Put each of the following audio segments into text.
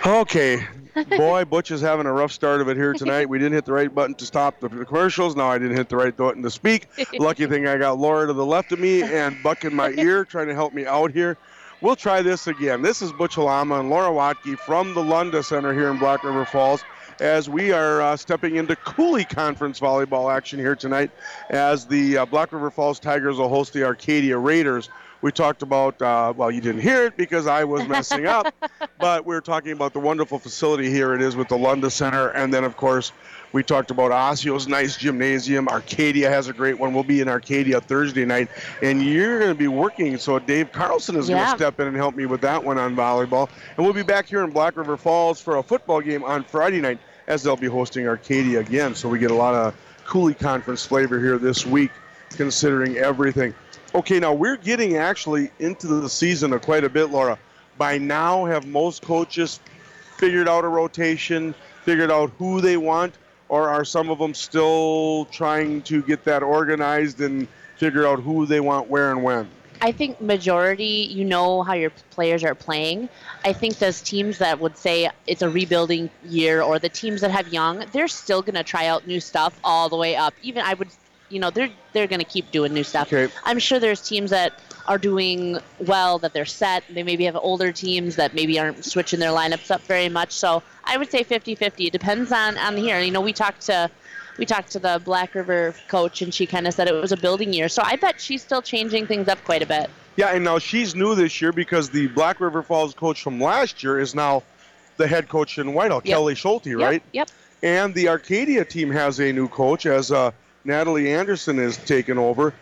Okay. Boy, Butch is having a rough start of it here tonight. We didn't hit the right button to stop the commercials. Now I didn't hit the right button to speak. Lucky thing I got Laura to the left of me and Buck in my ear trying to help me out here. We'll try this again. This is Butch Halama and Laura Watke from the Lunda Center here in Black River Falls as we are stepping into Cooley Conference volleyball action here tonight as the Black River Falls Tigers will host the Arcadia Raiders. We talked about, well, you didn't hear it because I was messing up, but we were talking about the wonderful facility here it is with the Lunda Center. And then, of course, we talked about Osceola's nice gymnasium. Arcadia has a great one. We'll be in Arcadia Thursday night, and you're going to be working. So Dave Carlson is going to step in and help me with that one on volleyball. And we'll be back here in Black River Falls for a football game on Friday night as they'll be hosting Arcadia again. So we get a lot of Cooley Conference flavor here this week, considering everything. Okay, now we're getting actually into the season quite a bit, Laura. By now, have most coaches figured out a rotation, figured out who they want, or are some of them still trying to get that organized and figure out who they want where and when? I think majority, you know how your players are playing. I think those teams that would say it's a rebuilding year or the teams that have young, they're still going to try out new stuff all the way up. Even I would they're going to keep doing new stuff. Okay. I'm sure there's teams that are doing well, that they're set. They maybe have older teams that maybe aren't switching their lineups up very much. So I would say 50-50. It depends on here. We talked to the Black River coach, and she kind of said it was a building year. So I bet she's still changing things up quite a bit. Yeah, and now she's new this year because the Black River Falls coach from last year is now the head coach in Whitehall, Kelly Schulte, right? Yep. And the Arcadia team has a new coach as Natalie Anderson is taken over.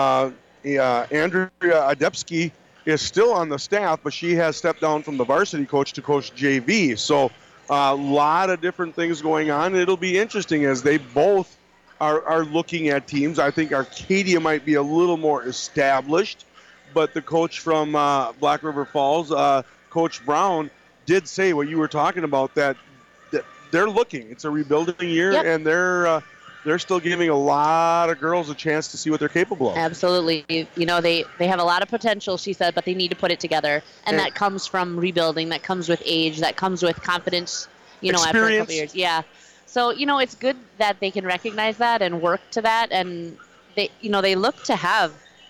Andrea Adepsky is still on the staff, but she has stepped down from the varsity coach to coach JV. So a lot of different things going on. It'll be interesting as they both are looking at teams. I think Arcadia might be a little more established, but the coach from Black River Falls, Coach Brown, did say what you were talking about, that they're looking. It's a rebuilding year, and they're still giving a lot of girls a chance to see what they're capable of. Absolutely. They have a lot of potential, she said, but they need to put it together. And that comes from rebuilding. That comes with age. That comes with confidence, Experience. After a couple years. Yeah. So, it's good that they can recognize that and work to that. And they look to have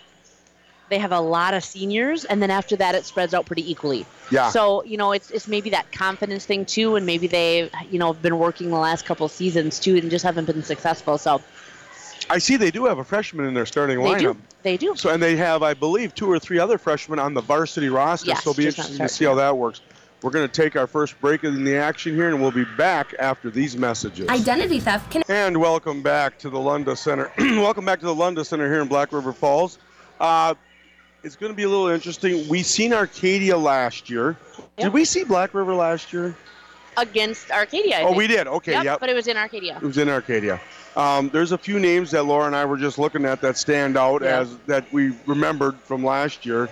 a lot of seniors, and then after that it spreads out pretty equally. Yeah. So, it's maybe that confidence thing too, and maybe they, have been working the last couple seasons too and just haven't been successful. So I see they do have a freshman in their starting lineup. They do. So, and they have, I believe, 2 or 3 other freshmen on the varsity roster. Yes, so it'll be interesting to see how that works. We're going to take our first break in the action here, and we'll be back after these messages. Identity theft can... And welcome back to the Lunda Center. Welcome back to the Lunda Center here in Black River Falls. It's going to be a little interesting. We seen Arcadia last year. Yep. Did we see Black River last year? Against Arcadia, I think. We did. Okay, yep. But it was in Arcadia. It was in Arcadia. There's a few names that Laura and I were just looking at that stand out as that we remembered from last year.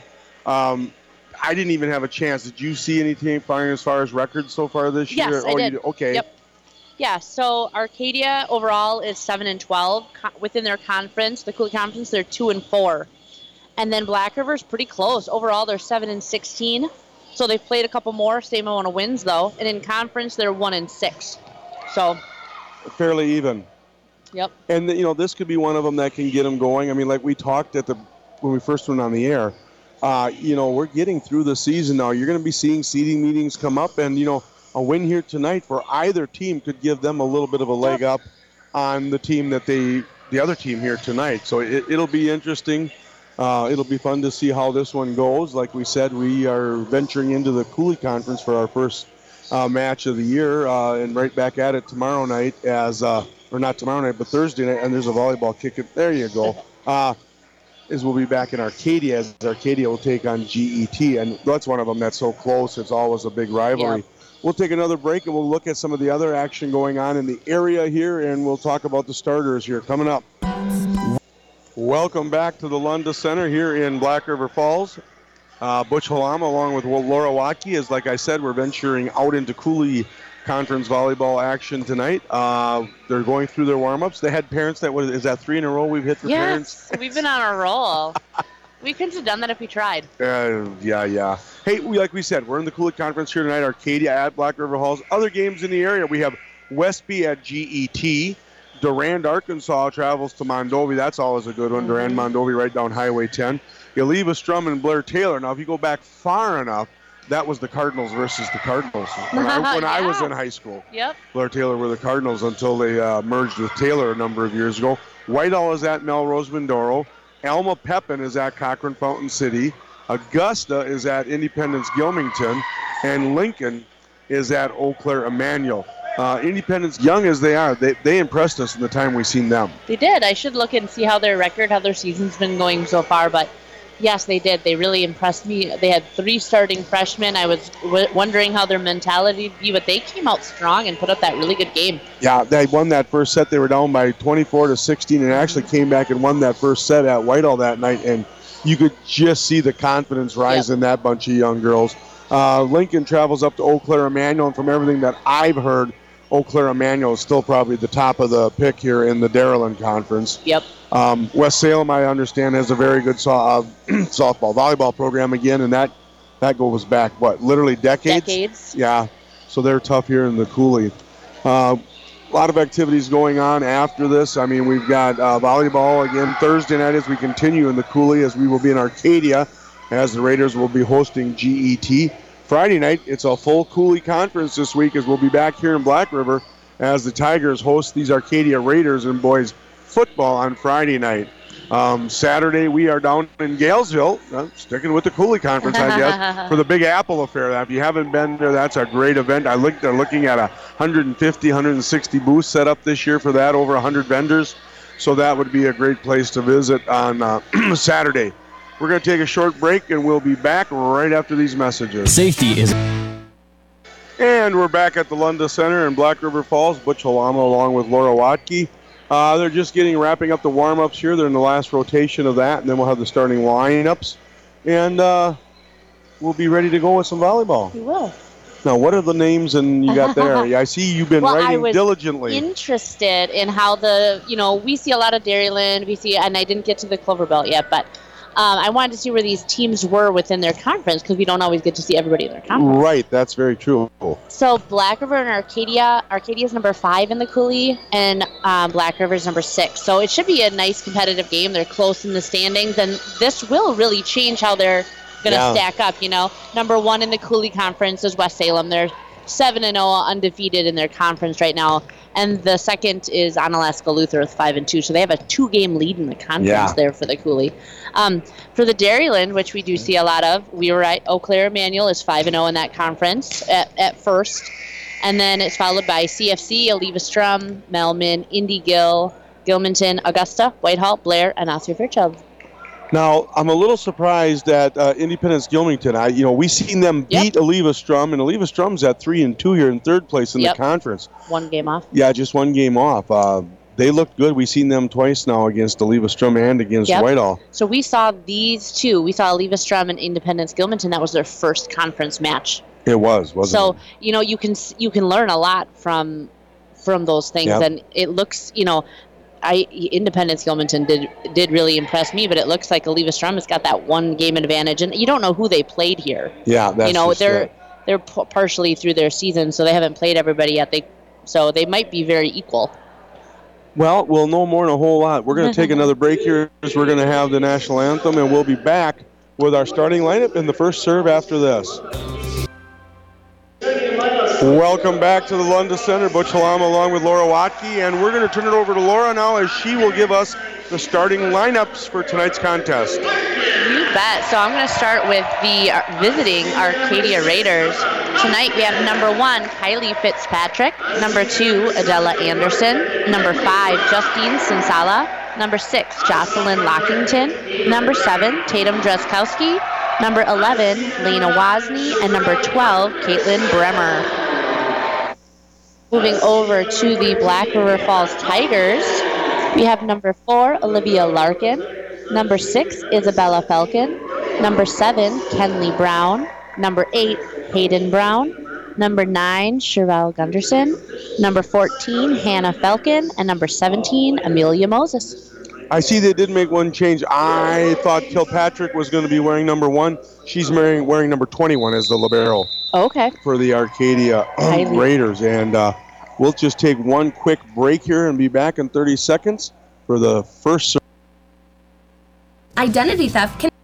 I didn't even have a chance. Did you see anything as far as records so far this year? Yes, I did. Okay. Yep. Yeah, so Arcadia overall is 7-12 within their conference. The Cooley Conference, they're 2-4. And then Black River's pretty close. Overall, they're 7-16. So they've played a couple more, same amount of wins though. And in conference, they're 1-6. So fairly even. Yep. And this could be one of them that can get them going. I mean, like we talked when we first went on the air. We're getting through the season now. You're going to be seeing seeding meetings come up, and a win here tonight for either team could give them a little bit of a leg up on the team the other team here tonight. So it'll be interesting. It'll be fun to see how this one goes. Like we said, we are venturing into the Cooley Conference for our first match of the year, and right back at it tomorrow night or not tomorrow night, but Thursday night, and there's a volleyball kick. There you go. We'll be back in Arcadia, as Arcadia will take on GET, and that's one of them that's so close. It's always a big rivalry. Yep. We'll take another break, and we'll look at some of the other action going on in the area here, and we'll talk about the starters here coming up. Welcome back to the Lunda Center here in Black River Falls. Butch Halama along with Laura Watke. As like I said, we're venturing out into Cooley Conference volleyball action tonight. They're going through their warm-ups. They had parents is that 3 in a row we've hit for parents? Yes, we've been on a roll. We couldn't have done that if we tried. Yeah. Hey, like we said, we're in the Cooley Conference here tonight. Arcadia at Black River Halls. Other games in the area, we have Westby at GET. Durand, Arkansas travels to Mondovi. That's always a good one. Durand, Mondovi, right down Highway 10. Eliva Strum and Blair Taylor. Now, if you go back far enough, that was the Cardinals versus the Cardinals when I was in high school. Yep. Blair Taylor were the Cardinals until they merged with Taylor a number of years ago. Whitehall is at Melrose Mindoro. Alma Pepin is at Cochrane Fountain City. Augusta is at Independence Gilmington. And Lincoln is at Eau Claire Emmanuel. Independence, young as they are, they impressed us in the time we've seen them. They did. I should look and see how their season's been going so far, but yes, they did. They really impressed me. They had 3 starting freshmen. I was wondering how their mentality would be, but they came out strong and put up that really good game. Yeah, they won that first set. They were down by 24-16 and actually came back and won that first set at Whitehall that night, and you could just see the confidence rise in that bunch of young girls. Lincoln travels up to Eau Claire Emmanuel, and from everything that I've heard, Eau Claire Emmanuel is still probably the top of the pick here in the Dairyland Conference. Yep. West Salem, I understand, has a very good volleyball program again, and that goes back, literally decades? Decades. Yeah, so they're tough here in the Cooley. A lot of activities going on after this. I mean, we've got volleyball again Thursday night as we continue in the Cooley, as we will be in Arcadia, as the Raiders will be hosting GET. Friday night, it's a full Cooley Conference this week, as we'll be back here in Black River as the Tigers host these Arcadia Raiders and boys football on Friday night. Saturday, we are down in Galesville, sticking with the Cooley Conference, I guess, for the Big Apple Affair. If you haven't been there, that's a great event. They're looking at 150, 160 booths set up this year for that, over 100 vendors. So that would be a great place to visit on Saturday. We're going to take a short break, and we'll be back right after these messages. Safety is... And we're back at the Lunda Center in Black River Falls. Butch Halama along with Laura Watke. They're just wrapping up the warm-ups here. They're in the last rotation of that, and then we'll have the starting lineups. And we'll be ready to go with some volleyball. We will. Now, what are the names you got there? I see you've been writing diligently. I was interested in how we see a lot of Dairyland, and I didn't get to the Clover Belt yet, but I wanted to see where these teams were within their conference, because we don't always get to see everybody in their conference. Right, that's very true. So Black River and Arcadia's number 5 in the Cooley, and Black River's number 6. So it should be a nice competitive game. They're close in the standings, and this will really change how they're going to stack up. Number 1 in the Cooley Conference is West Salem. They're 7-0 undefeated in their conference right now. And the second is Onalaska Luther with 5-2. So they have a 2-game lead in the conference there for the Cooley. For the Dairyland, which we do see a lot of, we were right. Eau Claire Emmanuel is 5-0 in that conference at first. And then it's followed by CFC, Eliva Strum, Melman, Indy Gill, Gilmanton, Augusta, Whitehall, Blair, and Osseo Fairchild. Now, I'm a little surprised at Independence Gilmington. We seen them beat Eliva Strum, and Eliva Strum's at 3-2 here in third place in the conference. 1 game off. Yeah, just 1 game off. They looked good. We've seen them twice now against Eliva Strum and against Whitehall. So we saw these two. We saw Eliva Strum and Independence Gilmanton. That was their first conference match. It was, wasn't it? So, you can learn a lot from those things, and it looks, Independence Gilmanton did really impress me, but it looks like Eliva Strum has got that 1 game advantage, and you don't know who they played here. Yeah, that's they're partially through their season, so they haven't played everybody yet. So they might be very equal. Well, we'll know more in a whole lot. We're going to take another break here as we're going to have the national anthem, and we'll be back with our starting lineup in the first serve after this. Welcome back to the Lunda Center. Butch Halama along with Laura Watke, and we're going to turn it over to Laura now as she will give us the starting lineups for tonight's contest. You bet. So I'm going to start with the visiting Arcadia Raiders. Tonight we have number 1, Kylie Fitzpatrick, number 2, Adela Anderson, number 5, Justine Sinsala, number 6, Jocelyn Lockington, number 7, Tatum Dreskowski, number 11, Lena Wozni, and number 12, Caitlin Bremer. Moving over to the Black River Falls Tigers, we have number 4, Olivia Larkin, number 6, Isabella Falcon, number 7, Kenley Brown, number 8, Hayden Brown, number 9, Sherelle Gunderson, number 14, Hannah Falcon, and number 17, Amelia Moses. I see they did make one change. I thought Kilpatrick was going to be wearing number 1. She's wearing number 21 as the libero Okay. for the Arcadia Raiders. And we'll just take one quick break here and be back in 30 seconds for the first serve. Identity theft can...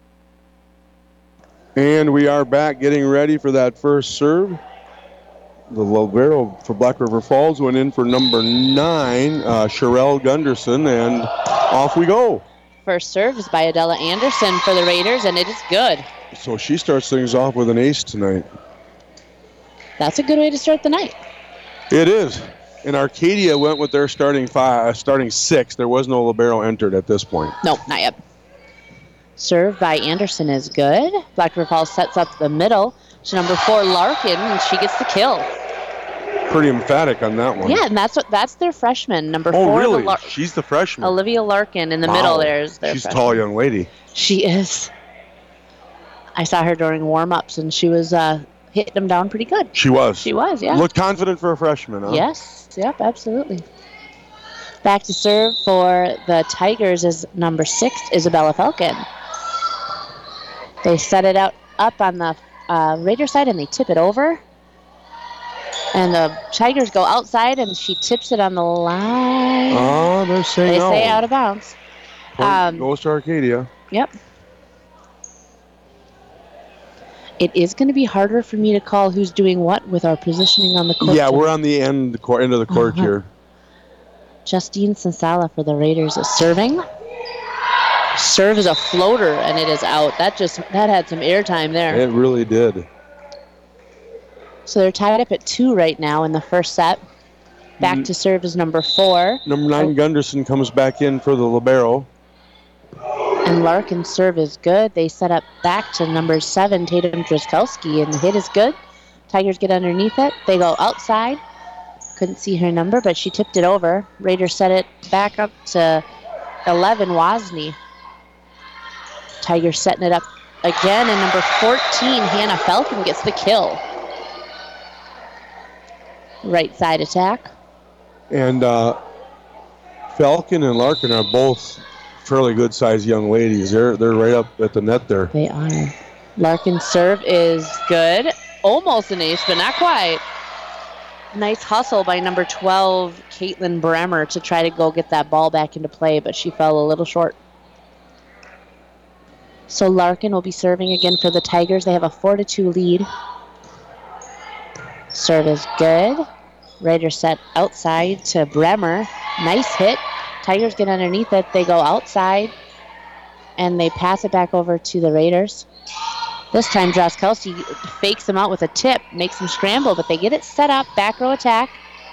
And we are back getting ready for that first serve. The libero for Black River Falls went in for number 9, Sherelle Gunderson, and off we go. First serve is by Adela Anderson for the Raiders, and it is good. So she starts things off with an ace tonight. That's a good way to start the night. It is. And Arcadia went with their starting 6. There was no libero entered at this point. No, not yet. Serve by Anderson is good. Black River Falls sets up the middle to number 4, Larkin, and she gets the kill. Pretty emphatic on that one. Yeah, and that's their freshman, number 4. Oh, really? She's the freshman. Olivia Larkin in the middle there is their She's freshman. a tall young lady. She is. I saw her during warm-ups, and she was hitting them down pretty good. She was. She was, yeah. Looked confident for a freshman, huh? Yes, yep, absolutely. Back to serve for the Tigers is number 6, Isabella Falcon. They set it up on the Raider side, and they tip it over. And the Tigers go outside, and she tips it on the line. Oh, they're saying They no. say out of bounds. Goes to Arcadia. Yep. It is going to be harder for me to call who's doing what with our positioning on the court. Yeah, we're on the end of the court here. Justine Sansala for the Raiders is serving. Serve is a floater, and it is out. That had some airtime there. It really did. So they're tied up at 2 right now in the first set. Back to serve is number 4. Number 9, Gunderson, comes back in for the libero. And Larkin's serve is good. They set up back to number 7, Tatum Drzkowski, and the hit is good. Tigers get underneath it. They go outside. Couldn't see her number, but she tipped it over. Raiders set it back up to 11, Wozni. Tigers setting it up again, and number 14, Hannah Falcon, gets the kill. Right side attack. And Falcon and Larkin are both fairly good-sized young ladies. They're right up at the net there. They are. Larkin's serve is good. Almost an ace, but not quite. Nice hustle by number 12, Caitlin Bremer, to try to go get that ball back into play, but she fell a little short. So Larkin will be serving again for the Tigers. They have a 4-2 lead. Serve is good. Raiders set outside to Bremer. Nice hit. Tigers get underneath it. They go outside, and they pass it back over to the Raiders. This time, Drzkowski fakes them out with a tip, makes them scramble, but they get it set up. Back row attack.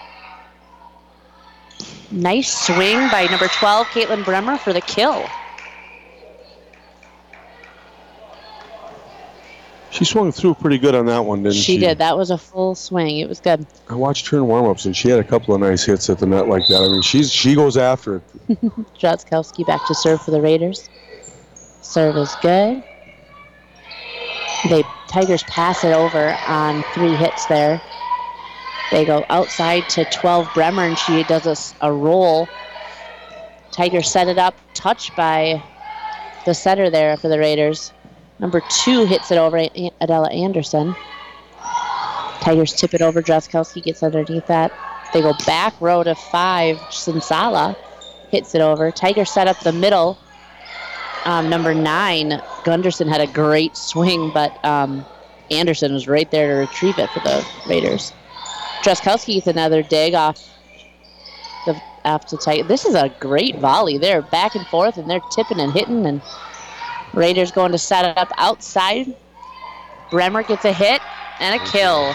Nice swing by number 12, Caitlin Bremer, for the kill. She swung through pretty good on that one, didn't she? She did. That was a full swing. It was good. I watched her in warm-ups, and she had a couple of nice hits at the net like that. I mean, she goes after it. Drzkowski back to serve for the Raiders. Serve is good. Tigers pass it over on 3 hits there. They go outside to 12, Bremer, and she does a roll. Tigers set it up, touched by the setter there for the Raiders. Number 2 hits it over, Adela Anderson. Tigers tip it over. Drzkowski gets underneath that. They go back row to 5. Sansala hits it over. Tigers set up the middle. Number 9, Gunderson, had a great swing, but Anderson was right there to retrieve it for the Raiders. Drzkowski gets another dig off the Tigers. This is a great volley. They're back and forth, and they're tipping and hitting, and Raiders going to set it up outside. Bremer gets a hit and a kill.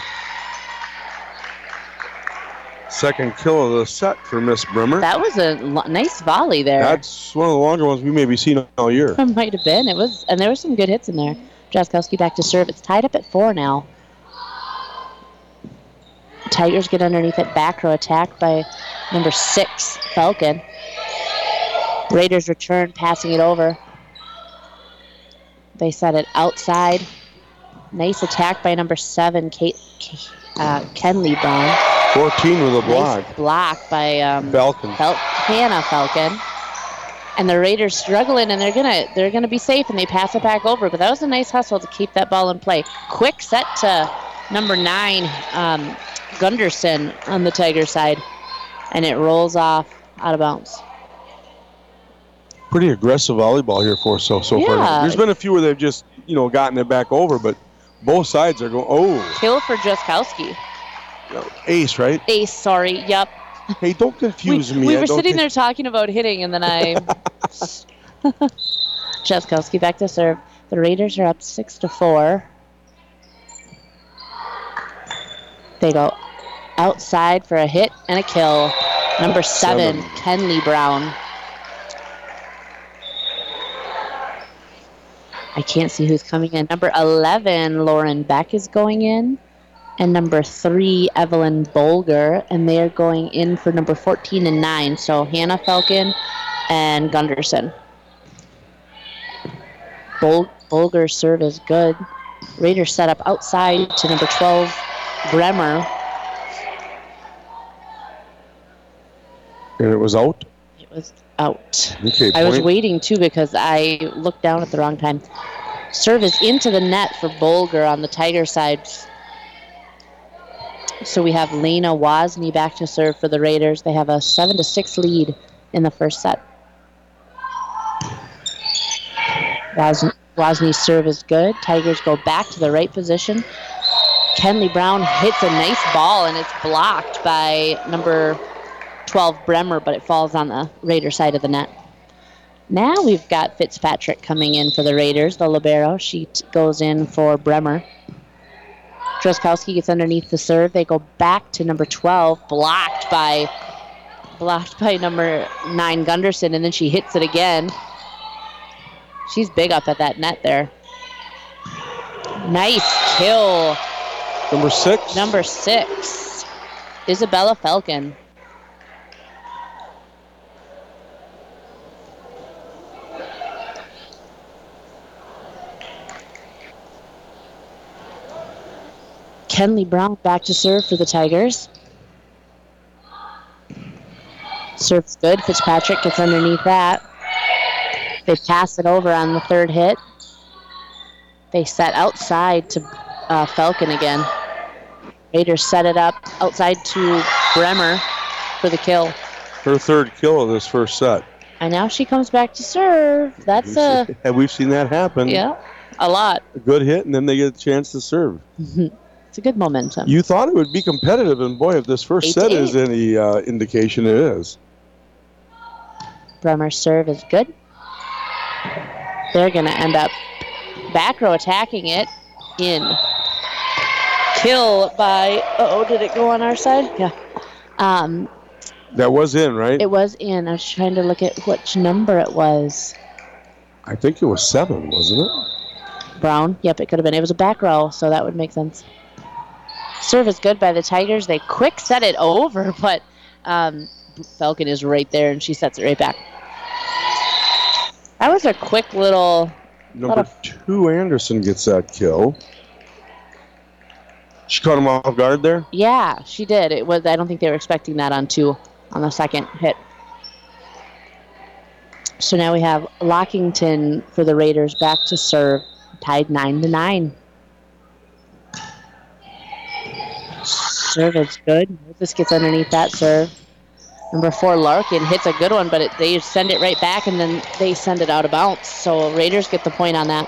Second kill of the set for Miss Bremer. That was a nice volley there. That's one of the longer ones we may be seeing all year. It might have been. And there were some good hits in there. Drzkowski back to serve. It's tied up at 4 now. Tigers get underneath it. Back row attack by number 6, Falcon. Raiders return, passing it over. They set it outside. Nice attack by number 7, Kenley Brown. 14 with a block. Nice block by Falcon. Hannah Falcon. And the Raiders struggling, and they're gonna be safe, and they pass it back over. But that was a nice hustle to keep that ball in play. Quick set to number 9, Gunderson on the Tiger side, and it rolls off out of bounds. Pretty aggressive volleyball here for so far. There's been a few where they've just gotten it back over, but both sides are going. Oh, kill for Jaskowski. Ace, right? Ace, sorry. Yep. Hey, don't confuse me. We were sitting there talking about hitting, and then I. Jaskowski back to serve. The Raiders are up 6-4. They go outside for a hit and a kill. Number 7, Kenley Brown. I can't see who's coming in. Number 11, Lauren Beck is going in. And number 3, Evelyn Bolger. And they are going in for number 14 and 9. So Hannah Falcon and Gunderson. Bolger's serve is good. Raiders set up outside to number 12, Bremer. And it was out? It was out. Okay, I was waiting, too, because I looked down at the wrong time. Serve is into the net for Bolger on the Tiger side. So we have Lena Wozni back to serve for the Raiders. They have a 7-6 lead in the first set. Wozny's serve is good. Tigers go back to the right position. Kenley Brown hits a nice ball, and it's blocked by number 12, Bremer, but it falls on the Raider side of the net. Now we've got Fitzpatrick coming in for the Raiders, the libero. She goes in for Bremer. Droskowski gets underneath the serve. They go back to number 12, blocked by number 9, Gunderson, and then she hits it again. She's big up at that net there. Nice kill. Number 6? Number 6, Isabella Falcon. Kenley Brown back to serve for the Tigers. Serves good. Fitzpatrick gets underneath that. They pass it over on the third hit. They set outside to Falcon again. Raiders set it up outside to Bremer for the kill. Her third kill of this first set. And now she comes back to serve. That's and we've seen that happen. Yeah, a lot. A good hit, and then they get a chance to serve. It's a good momentum. You thought it would be competitive, and boy, if this first set is any indication, it is. Bremer's serve is good. They're going to end up back row attacking it in. Kill by, did it go on our side? Yeah. That was in, right? It was in. I was trying to look at which number it was. I think it was 7, wasn't it? Brown. Yep, it could have been. It was a back row, so that would make sense. Serve is good by the Tigers. They quick set it over, but Falcon is right there, and she sets it right back. That was a quick little... Number 2, Anderson gets that kill. She caught him off guard there? Yeah, she did. It was. I don't think they were expecting that on 2 on the second hit. So now we have Lockington for the Raiders back to serve, tied 9-9. Serve is good. This gets underneath that serve. Number 4, Larkin hits a good one, but they send it right back, and then they send it out of bounds. So Raiders get the point on that.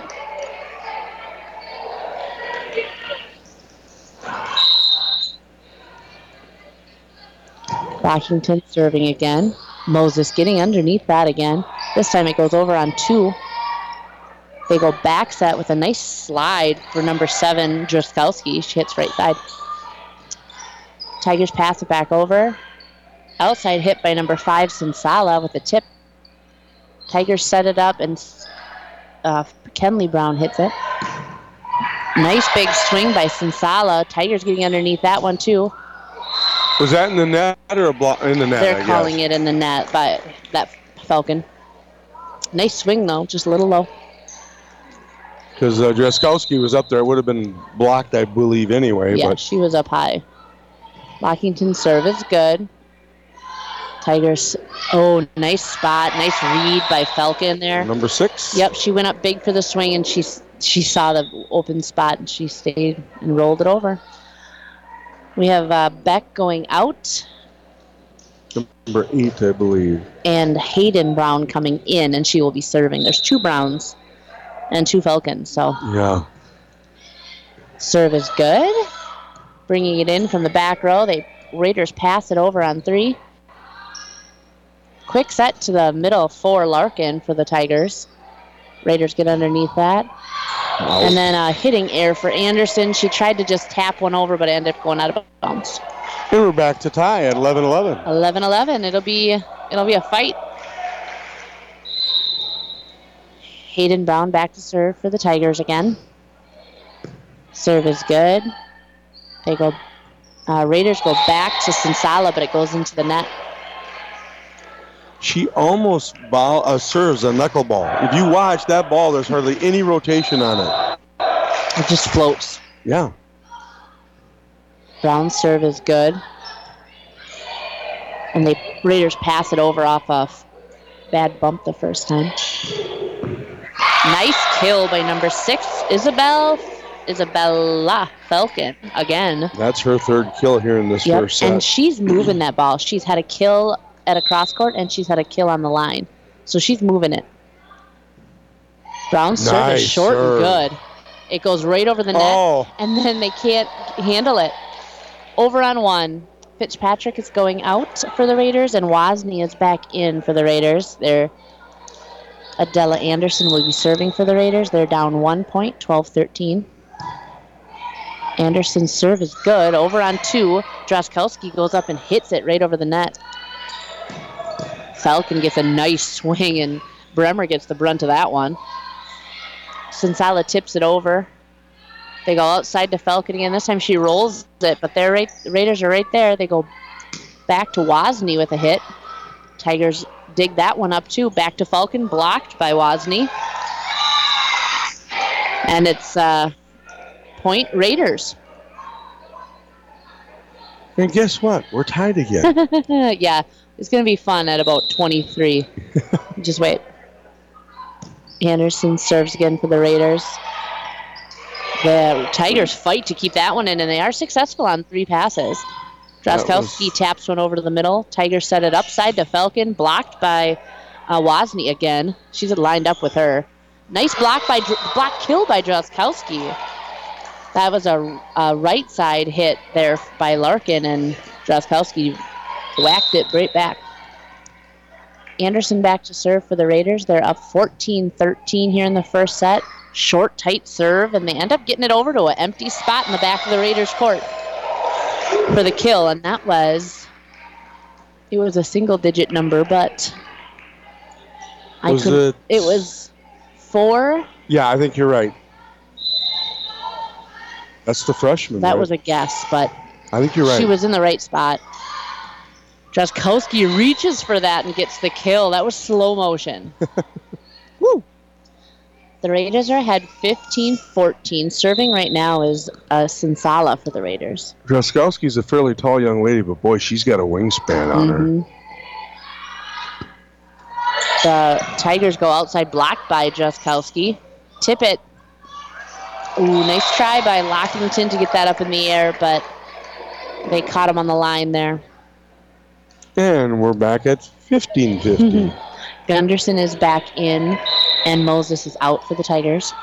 Washington serving again. Moses getting underneath that again. This time it goes over on 2. They go back set with a nice slide for number 7, Droskowski. She hits right side. Tigers pass it back over. Outside hit by number 5, Sinsala with a tip. Tigers set it up, and Kenley Brown hits it. Nice big swing by Sinsala. Tigers getting underneath that one, too. Was that in the net or a block? In the net, They're calling it in the net by that Falcon. Nice swing, though, just a little low. Because Droskowski was up there. It would have been blocked, I believe, anyway. Yeah, but she was up high. Lockington serve is good. Tigers. Oh, nice spot. Nice read by Falcon there. Number 6. Yep, she went up big for the swing, and she saw the open spot, and she stayed and rolled it over. We have Beck going out. Number 8, I believe. And Hayden Brown coming in, and she will be serving. There's 2 Browns and 2 Falcons, so. Yeah. Serve is good. Bringing it in from the back row. Raiders pass it over on 3. Quick set to the middle for Larkin for the Tigers. Raiders get underneath that. Wow. And then a hitting error for Anderson. She tried to just tap one over, but ended up going out of bounds. And we're back to tie at 11-11. 11-11. It'll be a fight. Hayden Brown back to serve for the Tigers again. Serve is good. They go. Raiders go back to Sensala, but it goes into the net. She almost serves a knuckleball. If you watch that ball, there's hardly any rotation on it. It just floats. Yeah. Brown's serve is good. And the Raiders pass it over off a bad bump the first time. Nice kill by number 6, Isabella Falcon again. That's her 3rd kill here in this first set. And she's moving that ball. She's had a kill at a cross court, and she's had a kill on the line. So she's moving it. Brown's serve is short and good. It goes right over the net, and then they can't handle it. Over on 1. Fitzpatrick is going out for the Raiders, and Wozni is back in for the Raiders. Adela Anderson will be serving for the Raiders. They're down 1 point, 12-13. Anderson's serve is good. Over on 2. Droskowski goes up and hits it right over the net. Falcon gets a nice swing, and Bremer gets the brunt of that one. Sensala tips it over. They go outside to Falcon again. This time she rolls it, but the Raiders are right there. They go back to Wozni with a hit. Tigers dig that one up too. Back to Falcon, blocked by Wozni. And it's point Raiders. And guess what? We're tied again. Yeah, it's going to be fun at about 23. Just wait. Anderson serves again for the Raiders. The Tigers fight to keep that one in, and they are successful on 3 passes. Droskowski taps one over to the middle. Tigers set it upside to Falcon, blocked by Wozni again. She's lined up with her. Nice block kill by Droskowski. That was a right side hit there by Larkin, and Droskowski whacked it right back. Anderson back to serve for the Raiders. They're up 14-13 here in the first set. Short, tight serve, and they end up getting it over to an empty spot in the back of the Raiders' court for the kill, and it was a single-digit number, but it was 4. Yeah, I think you're right. That's the freshman. That right? was a guess, but I think you're right. She was in the right spot. Droskowski reaches for that and gets the kill. That was slow motion. Woo! The Raiders are ahead 15-14. Serving right now is Sensala for the Raiders. Droskowski's a fairly tall young lady, but boy, she's got a wingspan on her. The Tigers go outside, blocked by Droskowski. Tip it. Ooh, nice try by Lockington to get that up in the air, but they caught him on the line there. And we're back at 15-15. Gunderson is back in, and Moses is out for the Tigers.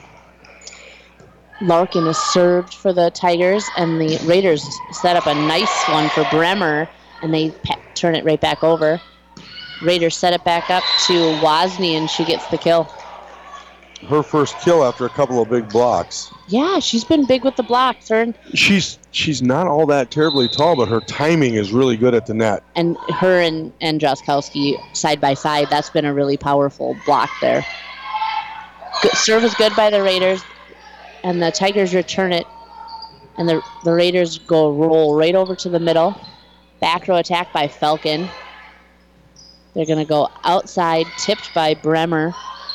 Larkin is served for the Tigers, and the Raiders set up a nice one for Bremer, and they turn it right back over. Raiders set it back up to Wozni, and she gets the kill. Her first kill after a couple of big blocks. Yeah, she's been big with the blocks. She's not all that terribly tall, but her timing is really good at the net. And her and Droskowski side by side, that's been a really powerful block there. Good, serve is good by the Raiders, and the Tigers return it, and the Raiders roll right over to the middle. Back row attack by Falcon. They're going to go outside, tipped by Bremer.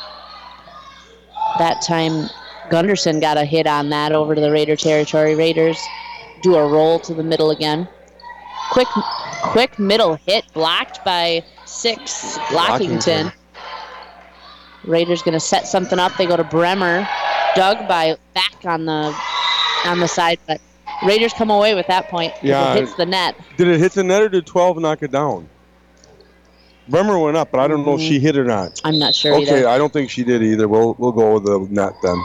That time, Gunderson got a hit on that over to the Raider territory. Raiders do a roll to the middle again. Quick Quick middle hit blocked by 6, Lockington. Raiders going to set something up. They go to Bremer. Dug by back on the side, but Raiders come away with that point. Yeah, it hits the net. Did it hit the net or did 12 knock it down? Bremer went up, but I don't know if she hit or not. I'm not sure either. either. I don't think she did either. We'll go with the net then.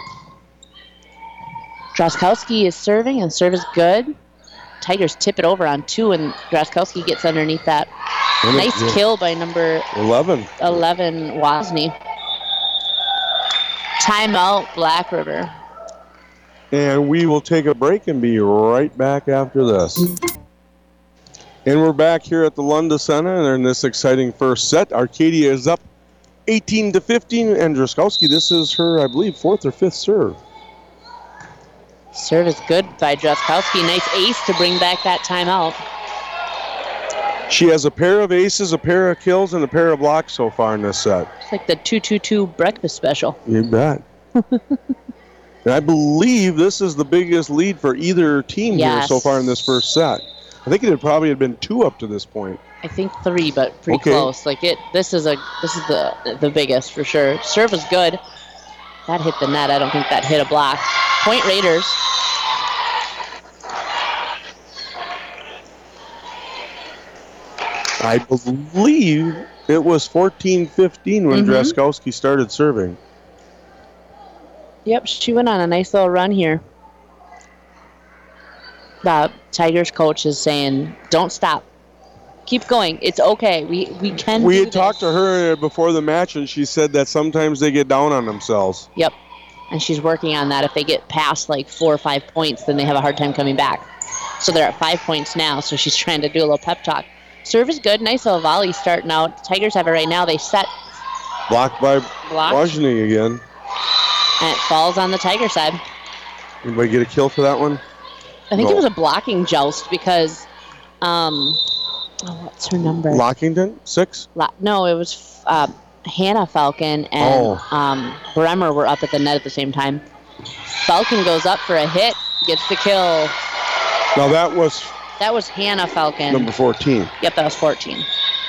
Droskowski is serving, and serve is good. Tigers tip it over on 2, and Droskowski gets underneath that. Nice kill by number 11, Wozni. Timeout, Black River. And we will take a break and be right back after this. And we're back here at the Lunda Center, and in this exciting first set, Arcadia is up 18-15, and Droskowski, this is her, I believe, 4th or 5th serve. Serve is good by Droskowski. Nice ace to bring back that timeout. She has a pair of aces, a pair of kills, and a pair of blocks so far in this set. It's like the 2-2-2 breakfast special. You bet. And I believe this is the biggest lead for either team here so far in this first set. I think it probably had been 2 up to this point. I think 3, but pretty close. Like this is the biggest for sure. Serve is good. That hit the net. I don't think that hit a block. Point Raiders. I believe it was 14-15 when Droskowski started serving. Yep, she went on a nice little run here. The Tigers coach is saying, don't stop. Keep going. It's okay. We can We do had talked to her before the match, and she said that sometimes they get down on themselves. Yep, and she's working on that. If they get past like 4 or 5 points, then they have a hard time coming back. So they're at 5 points now, so she's trying to do a little pep talk. Serve is good. Nice little volley starting out. The Tigers have it right now. They set. Blocked by Wozni again. And it falls on the Tiger side. Anybody get a kill for that one? I think it was a blocking joust because, what's her number? Lockington? 6? No, it was Hannah Falcon and Bremer were up at the net at the same time. Falcon goes up for a hit, gets the kill. Now that was Hannah Falcon. Number 14. Yep, that was 14.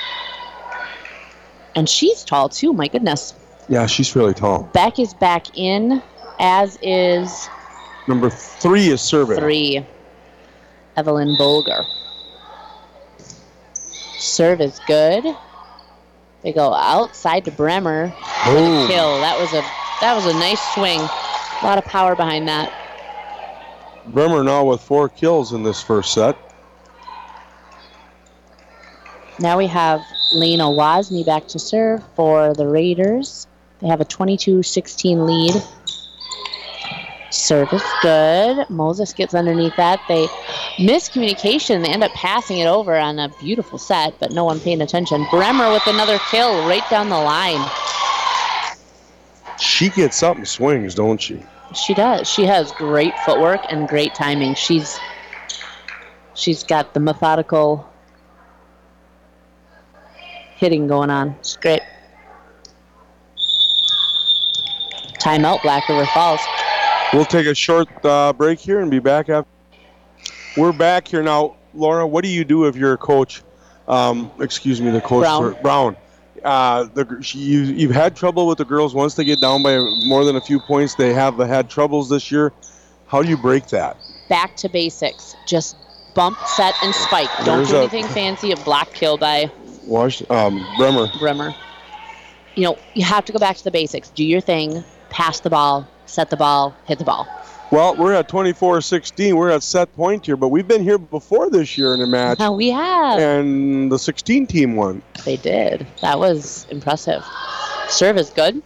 And she's tall too, my goodness. Yeah, she's really tall. Beck is back in, as is... Number 3 is serving. 3, Evelyn Bolger. Serve is good. They go outside to Bremer for the kill. That was a nice swing. A lot of power behind that. Bremer now with 4 kills in this first set. Now we have Lena Wozni back to serve for the Raiders. They have a 22-16 lead. Serve is good. Moses gets underneath that. They miscommunication. They end up passing it over on a beautiful set, but no one paying attention. Bremer with another kill right down the line. She gets up and swings, don't she? She does. She has great footwork and great timing. She's got the methodical hitting going on. It's great. Timeout, Black River Falls. We'll take a short break here and be back after. We're back here now. Laura, what do you do if you're a coach? The coach Brown. You've had trouble with the girls once they get down by more than a few points. They have had troubles this year. How do you break that? Back to basics. Just bump, set, and spike. Don't do anything fancy. A block kill by Bremer. You have to go back to the basics. Do your thing. Pass the ball. Set the ball. Hit the ball. Well, we're at 24-16. We're at set point here, but we've been here before this year in a match. We have. And the 16 team won. They did. That was impressive. Serve is good.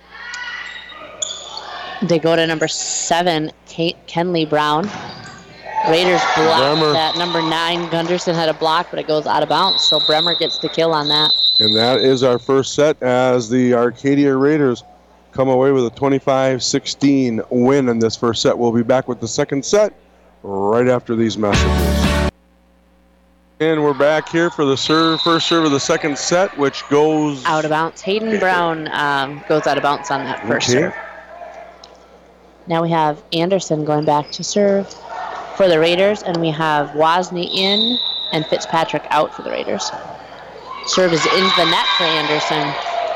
They go to number 7, Kenley Brown. Raiders block that. Number 9, Gunderson had a block, but it goes out of bounds, so Bremer gets the kill on that. And that is our first set as the Arcadia Raiders come away with a 25-16 win in this first set. We'll be back with the second set right after these messages. And we're back here for the first serve of the second set, which goes out of bounds. Hayden Brown goes out of bounds on that first serve. Now we have Anderson going back to serve for the Raiders, and we have Wozni in and Fitzpatrick out for the Raiders. Serve is into the net for Anderson.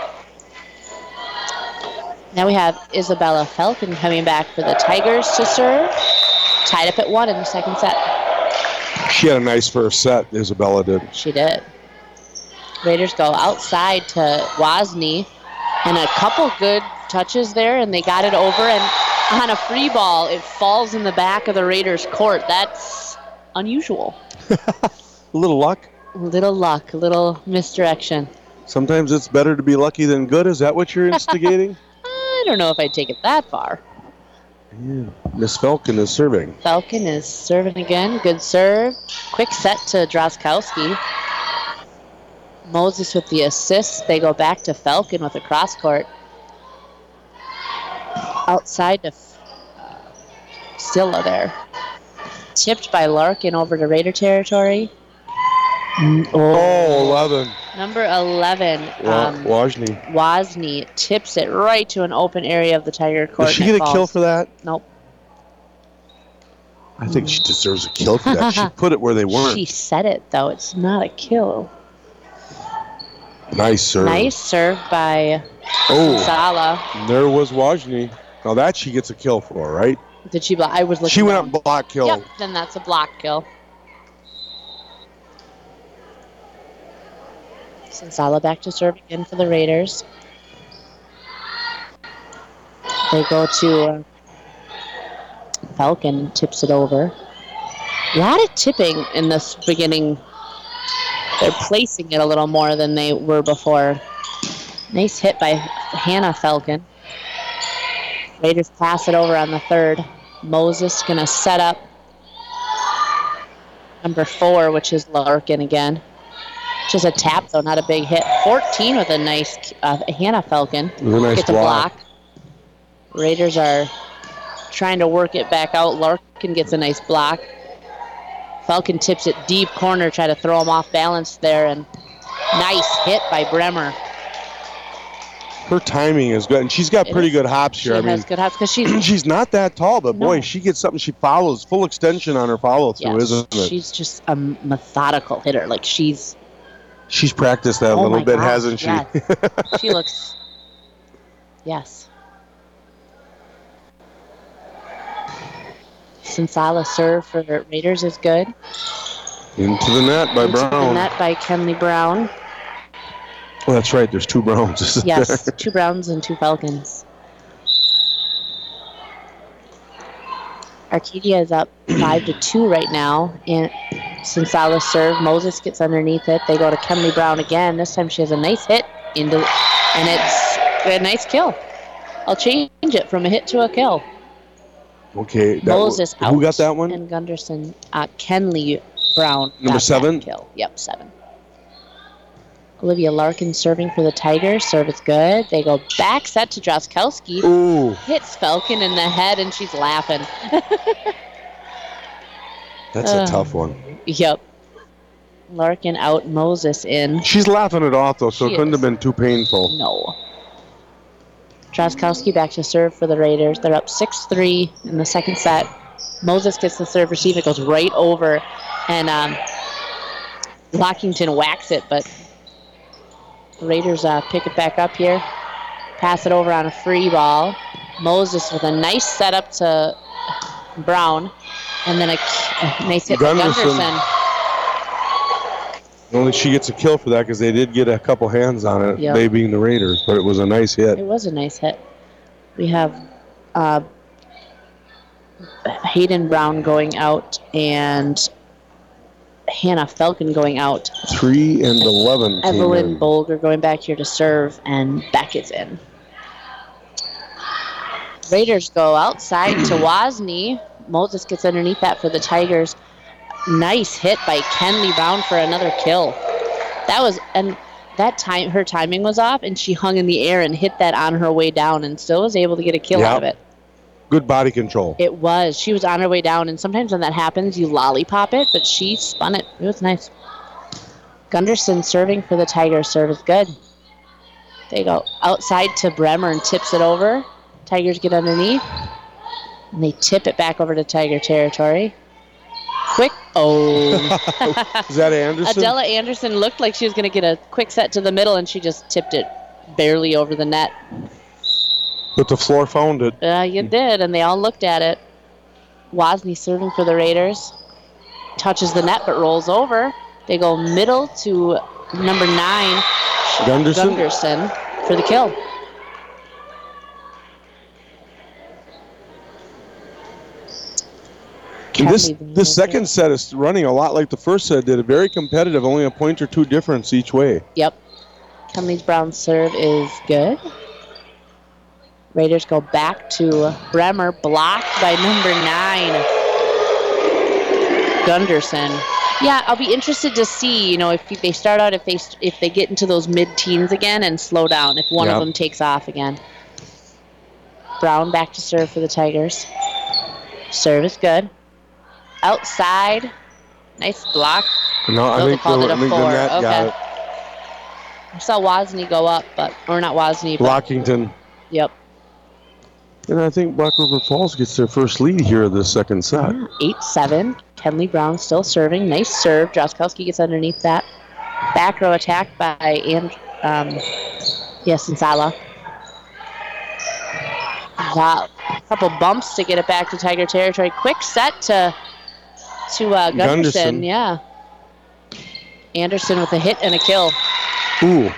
Now we have Isabella Falcon coming back for the Tigers to serve. Tied up at 1 in the second set. She had a nice first set, Isabella did. She did. Raiders go outside to Wozni, and a couple good touches there, and they got it over, and on a free ball, it falls in the back of the Raiders' court. That's unusual. A little luck. A little misdirection. Sometimes it's better to be lucky than good. Is that what you're instigating? I don't know if I'd take it that far. Yeah. Miss Falcon is serving. Falcon is serving again. Good serve. Quick set to Droskowski. Moses with the assist. They go back to Falcon with a cross court. Outside to Stilla there. Tipped by Larkin over to Raider territory. Oh, 11. Number 11. Wozni tips it right to an open area of the Tiger court. Did she get a kill for that? Nope. I think she deserves a kill for that. She put it where they weren't. She said it, though. It's not a kill. Nice serve. Nice serve by Sala. There was Wozni. Now that she gets a kill for, right? Did she block? I was looking. She went up block kill. Yep, then that's a block kill. Sala back to serve again for the Raiders. They go to Falcon, tips it over. A lot of tipping in this beginning. They're placing it a little more than they were before. Nice hit by Hannah Falcon. Raiders pass it over on the third. Moses gonna set up number 4, which is Larkin again. Just a tap, though, not a big hit. 14 with a nice Hannah Falcon. Nice gets a block. Raiders are trying to work it back out. Larkin gets a nice block. Falcon tips it deep corner, try to throw him off balance there, and nice hit by Bremer. Her timing is good, and she's got pretty good hops here. She has good hops because she's not that tall, but boy, she gets something. She follows full extension on her follow through, isn't it? She's just a methodical hitter. Like she's practiced that a little bit, hasn't she? Yes. She looks. Yes. Sensala serve for the Raiders is good. Into the net by Brown. Into the net by Kenley Brown. Oh, that's right. There's 2 Browns. Yes, 2 Browns and 2 Falcons. Arcadia is up 5-2 right now. And Sensala serve. Moses gets underneath it. They go to Kenley Brown again. This time she has a nice hit and it's a nice kill. I'll change it from a hit to a kill. Okay. Moses out. Who got that one? And Gunderson. Kenley Brown. Number 7? Kill. Yep, 7. Olivia Larkin serving for the Tigers. Serve is good. They go back set to Droskowski. Ooh. Hits Falcon in the head, and she's laughing. That's a tough one. Yep. Larkin out, Moses in. She's laughing it off, though, so it couldn't have been too painful. No. Droskowski back to serve for the Raiders. They're up 6-3 in the second set. Moses gets the serve receive. It goes right over, and Lockington whacks it, but the Raiders pick it back up here. Pass it over on a free ball. Moses with a nice setup to Brown, and then a nice hit by Gunderson. Only she gets a kill for that because they did get a couple hands on it, they being the Raiders, but it was a nice hit. It was a nice hit. We have Hayden Brown going out and Hannah Falcon going out. 3 and 11. Evelyn Bolger going back here to serve, and Beck is in. Raiders go outside to Wozni. Moses gets underneath that for the Tigers. Nice hit by Kenley Brown for another kill. That time her timing was off, and she hung in the air and hit that on her way down, and still was able to get a kill out of it. Good body control. It was. She was on her way down, and sometimes when that happens, you lollipop it, but she spun it. It was nice. Gunderson serving for the Tigers. Serve is good. They go outside to Bremer and tips it over. Tigers get underneath, and they tip it back over to Tiger territory. Quick. Oh. Is that Anderson? Adela Anderson looked like she was going to get a quick set to the middle, and she just tipped it barely over the net. But the floor found it. You did, and they all looked at it. Wozni serving for the Raiders. Touches the net, but rolls over. They go middle to number 9, Gunderson, for the kill. This second set is running a lot like the first set did. Very competitive, only a point or two difference each way. Yep. Kenley Brown's serve is good. Raiders go back to Bremer, blocked by number 9, Gunderson. Yeah, I'll be interested to see, if they start out, if they get into those mid-teens again and slow down, if one of them takes off again. Brown back to serve for the Tigers. Serve is good. Outside. Nice block. No, I think the net got it. I saw Wozni go up, or not Wozni, but Lockington. Yep. And I think Black River Falls gets their first lead here of this second set. 8-7. Kenley Brown still serving. Nice serve. Droskowski gets underneath that. Back row attack by Sensala. A couple bumps to get it back to Tiger territory. Quick set to Gunderson. Yeah. Anderson with a hit and a kill. Ooh.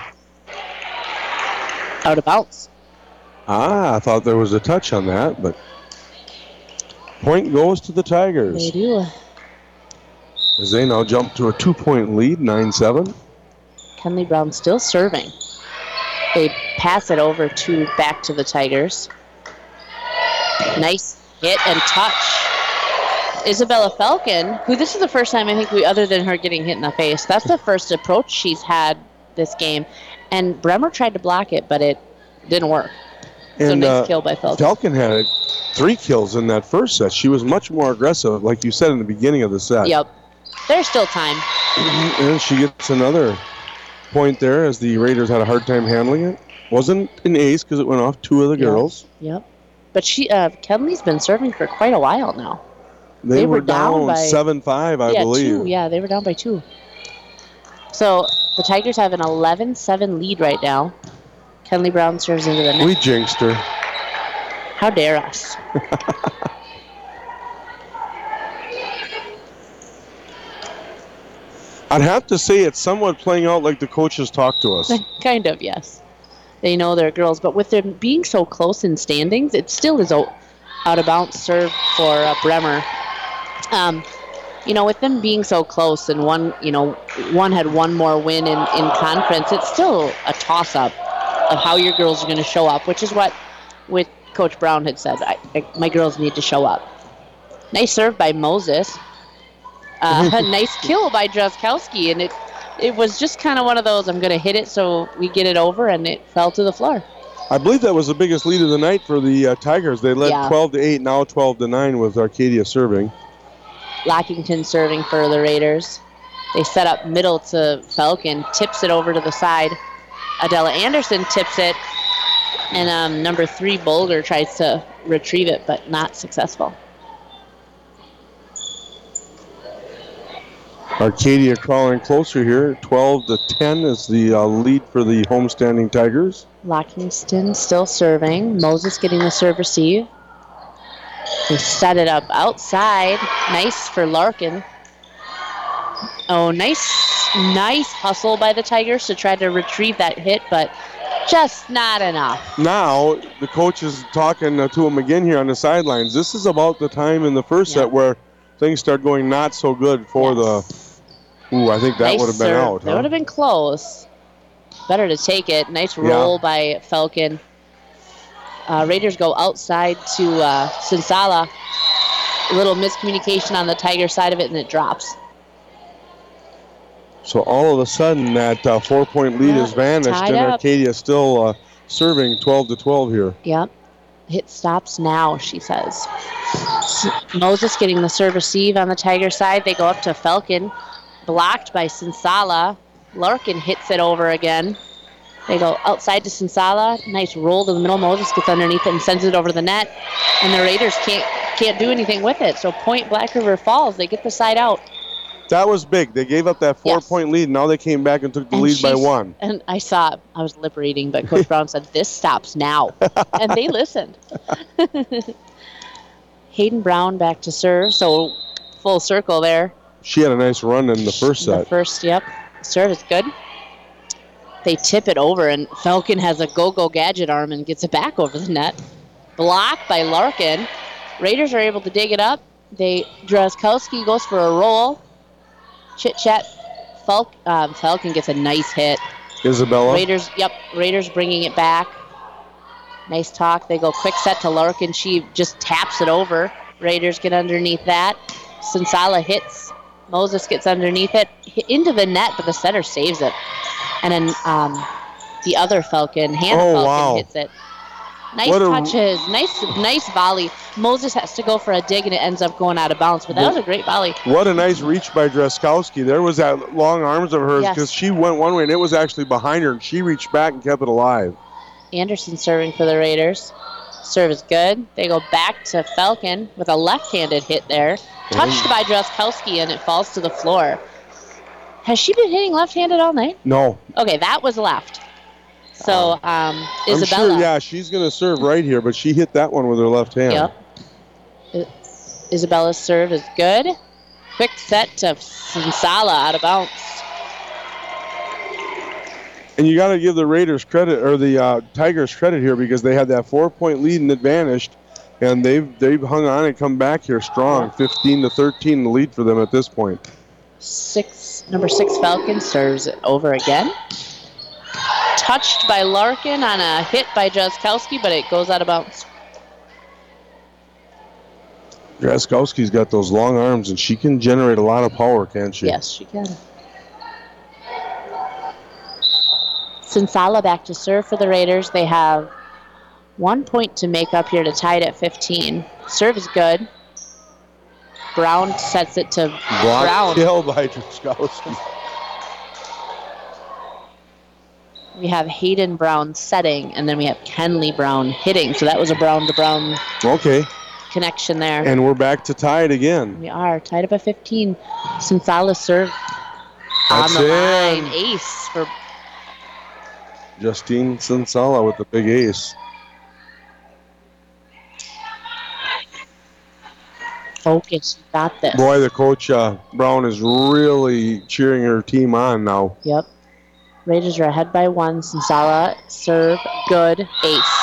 Out of bounds. I thought there was a touch on that, but point goes to the Tigers. They do. As they now jump to a 2-point lead, 9-7. Kenley Brown still serving. They pass it over back to the Tigers. Nice hit and touch. Isabella Falcon, who this is the first time I think other than her getting hit in the face, that's the first approach she's had this game. And Bremer tried to block it, but it didn't work. So nice kill by Falcon. Falcon had 3 kills in that first set. She was much more aggressive, like you said in the beginning of the set. Yep. There's still time. And she gets another point there as the Raiders had a hard time handling it. Wasn't an ace because it went off 2 of the girls. Yep. But Kenley's been serving for quite a while now. They were down by 7-5, I believe. 2. Yeah, they were down by 2. So the Tigers have an 11-7 lead right now. Kenley Brown serves into the net. We jinxed her. How dare us? I'd have to say it's somewhat playing out like the coaches talk to us. Kind of, yes. They know they're girls, but with them being so close in standings, it still is out of bounds serve for Bremer. With them being so close and one had one more win in conference, it's still a toss-up of how your girls are going to show up, which is what Coach Brown had said. My girls need to show up. Nice serve by Moses. A nice kill by Droskowski, and it was just kind of one of those, I'm going to hit it so we get it over, and it fell to the floor. I believe that was the biggest lead of the night for the Tigers. They led 12-8, now 12-9 with Arcadia serving. Lockington serving for the Raiders. They set up middle to Falcon, tips it over to the side. Adela Anderson tips it, and number 3, Bolger, tries to retrieve it, but not successful. Arcadia crawling closer here. 12-10 is the lead for the homestanding Tigers. Lockington still serving. Moses getting the serve receive. They set it up outside. Nice for Larkin. Oh, nice hustle by the Tigers to try to retrieve that hit, but just not enough. Now, the coach is talking to him again here on the sidelines. This is about the time in the first set where things start going not so good for the... Ooh, I think that would have been out. That would have been close. Better to take it. Nice roll by Falcon. Raiders go outside to Sensala. A little miscommunication on the Tiger side of it, and it drops. So all of a sudden, that 4-point lead has vanished, and Arcadia still serving 12-12 here. Yep. Hit stops now, she says. Moses getting the serve receive on the Tiger side. They go up to Falcon. Blocked by Sensala. Larkin hits it over again. They go outside to Sensala. Nice roll to the middle. Moses gets underneath it and sends it over the net. And the Raiders can't can't do anything with it. So point Black River Falls. They get the side out. That was big. They gave up that 4-point lead. Now they came back and took the lead by 1. And I was lip reading, but Coach Brown said, this stops now. And they listened. Hayden Brown back to serve. So full circle there. She had a nice run in the first set. Yep. Serve is good. They tip it over, and Falcon has a go-go gadget arm and gets it back over the net. Blocked by Larkin. Raiders are able to dig it up. Drazkowski goes for a roll. Chit-chat. Falcon gets a nice hit. Isabella. Raiders bringing it back. Nice talk. They go quick set to Larkin. She just taps it over. Raiders get underneath that. Sensala hits. Moses gets underneath it. Into the net, but the setter saves it. And then the other Falcon, Hannah Falcon, hits it. Nice touches. Nice volley. Moses has to go for a dig, and it ends up going out of bounds. But that was a great volley. What a nice reach by Drazkowski. There was that long arms of hers because she went one way, and it was actually behind her, and she reached back and kept it alive. Anderson serving for the Raiders. Serve is good. They go back to Falcon with a left-handed hit there. Touched by Drazkowski, and it falls to the floor. Has she been hitting left-handed all night? No. Okay, that was left. So, Isabella. I'm sure, she's going to serve right here, but she hit that one with her left hand. Yep. Isabella's serve is good. Quick set to Sensala out of bounds. And you got to give the Raiders credit, or the Tigers credit here, because they had that 4-point lead and advantaged, and they've hung on and come back here strong. 15-13 the lead for them at this point. Number 6 Falcon serves it over again. Touched by Larkin on a hit by Drazkowski, but it goes out of bounds. Drazkowski's got those long arms, and she can generate a lot of power, can't she? Yes, she can. Sensala back to serve for the Raiders. They have 1 point to make up here to tie it at 15. Serve is good. Brown sets it to Brown. Kill by Drazkowski. We have Hayden Brown setting, and then we have Kenley Brown hitting. So that was a Brown-to-Brown connection there. And we're back to tie it again. We are tied up at 15. Sensala serve on the line. Ace for Justine Sensala with the big ace. Focus, you got this. Boy, the coach, Brown, is really cheering her team on now. Yep. Raiders are ahead by 1. Sensala serve, good, ace.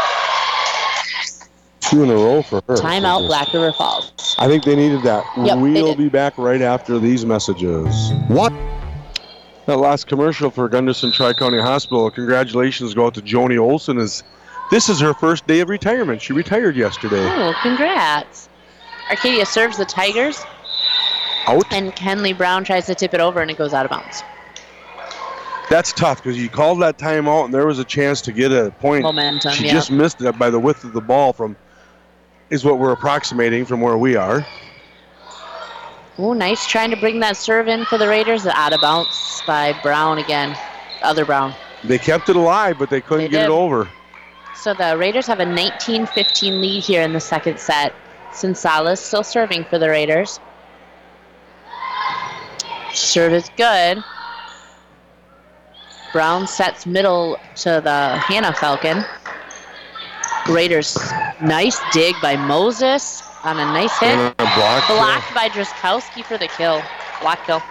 2 in a row for her. Timeout, Black River Falls. I think they needed that. Yep, we'll be back right after these messages. What? That last commercial for Gunderson Tri-County Hospital. Congratulations go out to Joni Olson. This is her first day of retirement. She retired yesterday. Oh, congrats. Arcadia serves the Tigers. Out. And Kenley Brown tries to tip it over, and it goes out of bounds. That's tough because you called that timeout, and there was a chance to get a point. Momentum, She just missed it by the width of the ball is what we're approximating from where we are. Oh, nice trying to bring that serve in for the Raiders. Out of bounds by Brown again. Other Brown. They kept it alive, but they couldn't get it over. So the Raiders have a 19-15 lead here in the second set. Sensala's still serving for the Raiders. Serve is good. Brown sets middle to the Hannah Falcon. Raiders, nice dig by Moses on a nice hit. And a blocked by Drazkowski for the kill. Block kill.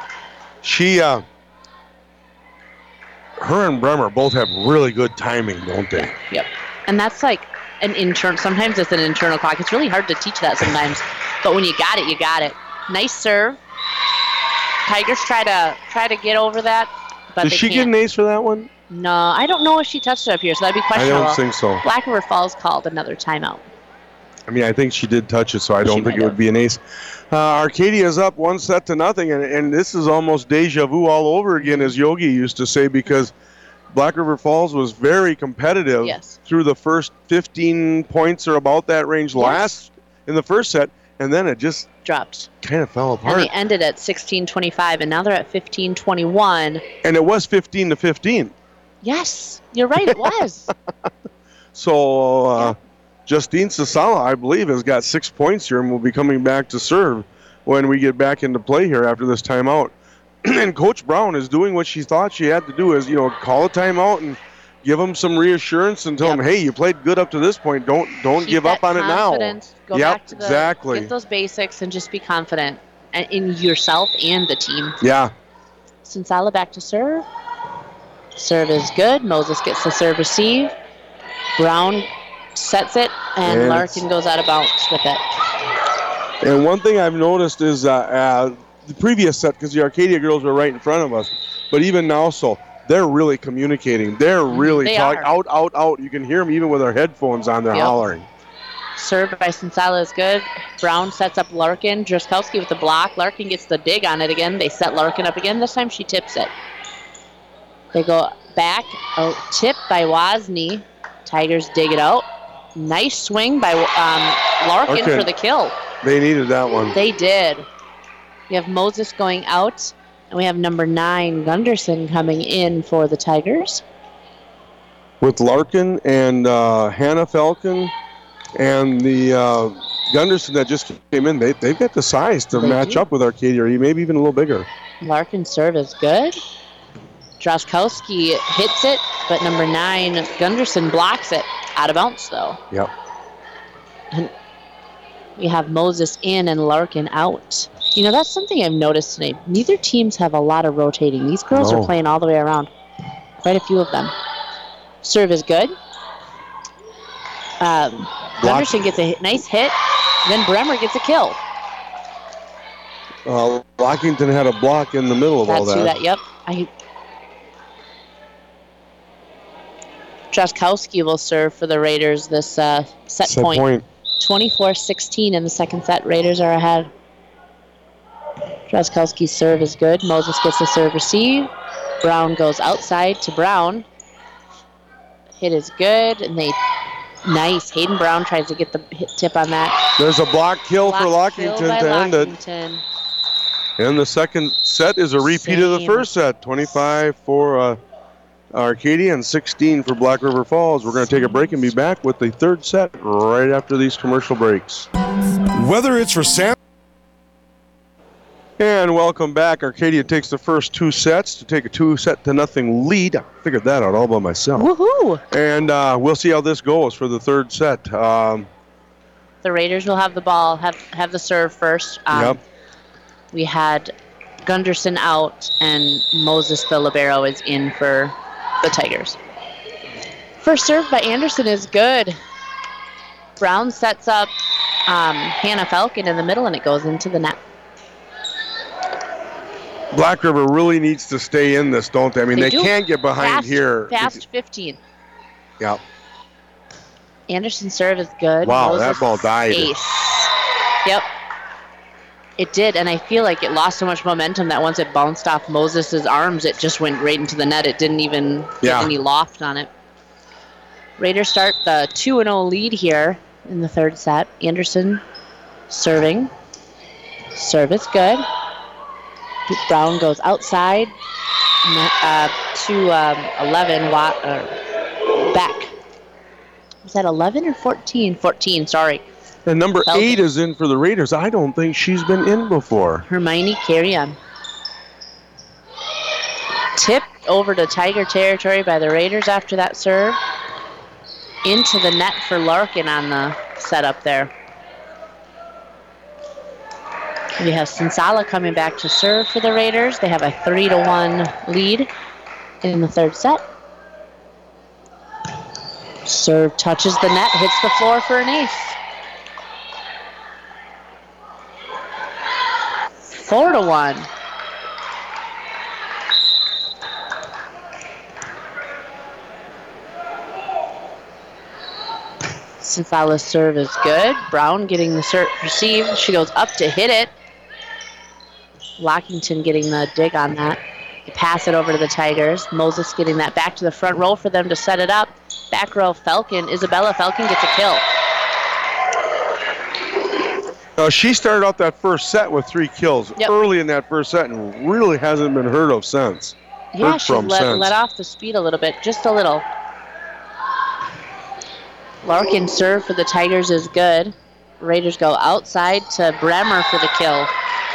Her and Bremer both have really good timing, don't they? Yep. And that's like an internal, sometimes it's an internal clock. It's really hard to teach that sometimes. But when you got it, you got it. Nice serve. Tigers try to get over that. But Did she get an ace for that one? No, I don't know if she touched it up here, so that'd be questionable. I don't think so. Black River Falls called another timeout. I mean, I think she did touch it, so I don't think it would be an ace. Arcadia's up 1-0, and this is almost deja vu all over again, as Yogi used to say, because Black River Falls was very competitive through the first 15 points or about that range last in the first set, and then it just dropped. Kind of fell apart. And they ended at 16-25, and now they're at 15-21. And it was 15-15. Yes, you're right, it was. So Justine Sasala, I believe, has got 6 points here and will be coming back to serve when we get back into play here after this timeout. And Coach Brown is doing what she thought she had to do, is, call a timeout and give them some reassurance and tell them, hey, you played good up to this point. Don't give up on it now. Go back to get those basics and just be confident in yourself and the team. Yeah. Sensala back to serve. Serve is good. Moses gets the serve receive. Brown sets it, and Larkin goes out of bounds with it. And one thing I've noticed is the previous set, because the Arcadia girls were right in front of us, but even now, they're really communicating. They're really talking out. You can hear them even with our headphones on. They're hollering. Serve by Sensala is good. Brown sets up Larkin. Druskowski with the block. Larkin gets the dig on it again. They set Larkin up again. This time she tips it. They go back. A tip by Wozni. Tigers dig it out. Nice swing by Larkin for the kill. They needed that one. They did. We have Moses going out, and we have number 9, Gunderson, coming in for the Tigers. With Larkin and Hannah Falcon and the Gunderson that just came in, they've got the size to match up with Arcadia, or maybe even a little bigger. Larkin's serve is good. Droskowski hits it, but number 9, Gunderson, blocks it. Out of bounds, though. Yep. And we have Moses in and Larkin out. That's something I've noticed today. Neither teams have a lot of rotating. These girls are playing all the way around. Quite a few of them. Serve is good. Gunderson gets a nice hit. Then Bremer gets a kill. Lockington had a block in the middle of all that. Yep. Droskowski will serve for the Raiders this set point. 24-16 in the second set. Raiders are ahead. Droskowski's serve is good. Moses gets the serve receive. Brown goes outside to Brown. Hit is good, and nice. Hayden Brown tries to get the tip on that. There's a block kill for Lockington to end it. And the second set is a repeat of the first set. 25 for Arcadia and 16 for Black River Falls. We're going to take a break and be back with the third set right after these commercial breaks. Whether it's for Sam. And welcome back. Arcadia takes the first 2 sets to take a 2-0 lead. I figured that out all by myself. Woohoo! And we'll see how this goes for the third set. The Raiders will have the ball, have the serve first. We had Gunderson out, and Moses, the libero, is in for the Tigers. First serve by Anderson is good. Brown sets up Hannah Falcon in the middle, and it goes into the net. Black River really needs to stay in this, don't they? I mean, they can't get behind here. Fast 15. Yep. Anderson's serve is good. Wow, Moses that ball died. Ace. Yep. It did, and I feel like it lost so much momentum that once it bounced off Moses' arms, it just went right into the net. It didn't even get any loft on it. Raiders start the 2-0 lead here in the third set. Anderson serving. Serve is good. Brown goes outside to 11 back. Was that 11 or 14? 14, sorry. And number 8 is in for the Raiders. I don't think she's been in before. Hermione Carrion. Tipped over to Tiger territory by the Raiders after that serve. Into the net for Larkin on the setup there. We have Sensala coming back to serve for the Raiders. They have a 3-1 lead in the third set. Serve touches the net, hits the floor for an ace. 4-1. Sensala's serve is good. Brown getting the serve received. She goes up to hit it. Lockington getting the dig on that. They pass it over to the Tigers. Moses getting that back to the front row for them to set it up. Back row, Falcon. Isabella Falcon gets a kill. She started out that first set with 3 kills early in that first set and really hasn't been heard of since. Yeah, she's let off the speed a little bit, just a little. Larkin serve for the Tigers is good. Raiders go outside to Bremer for the kill.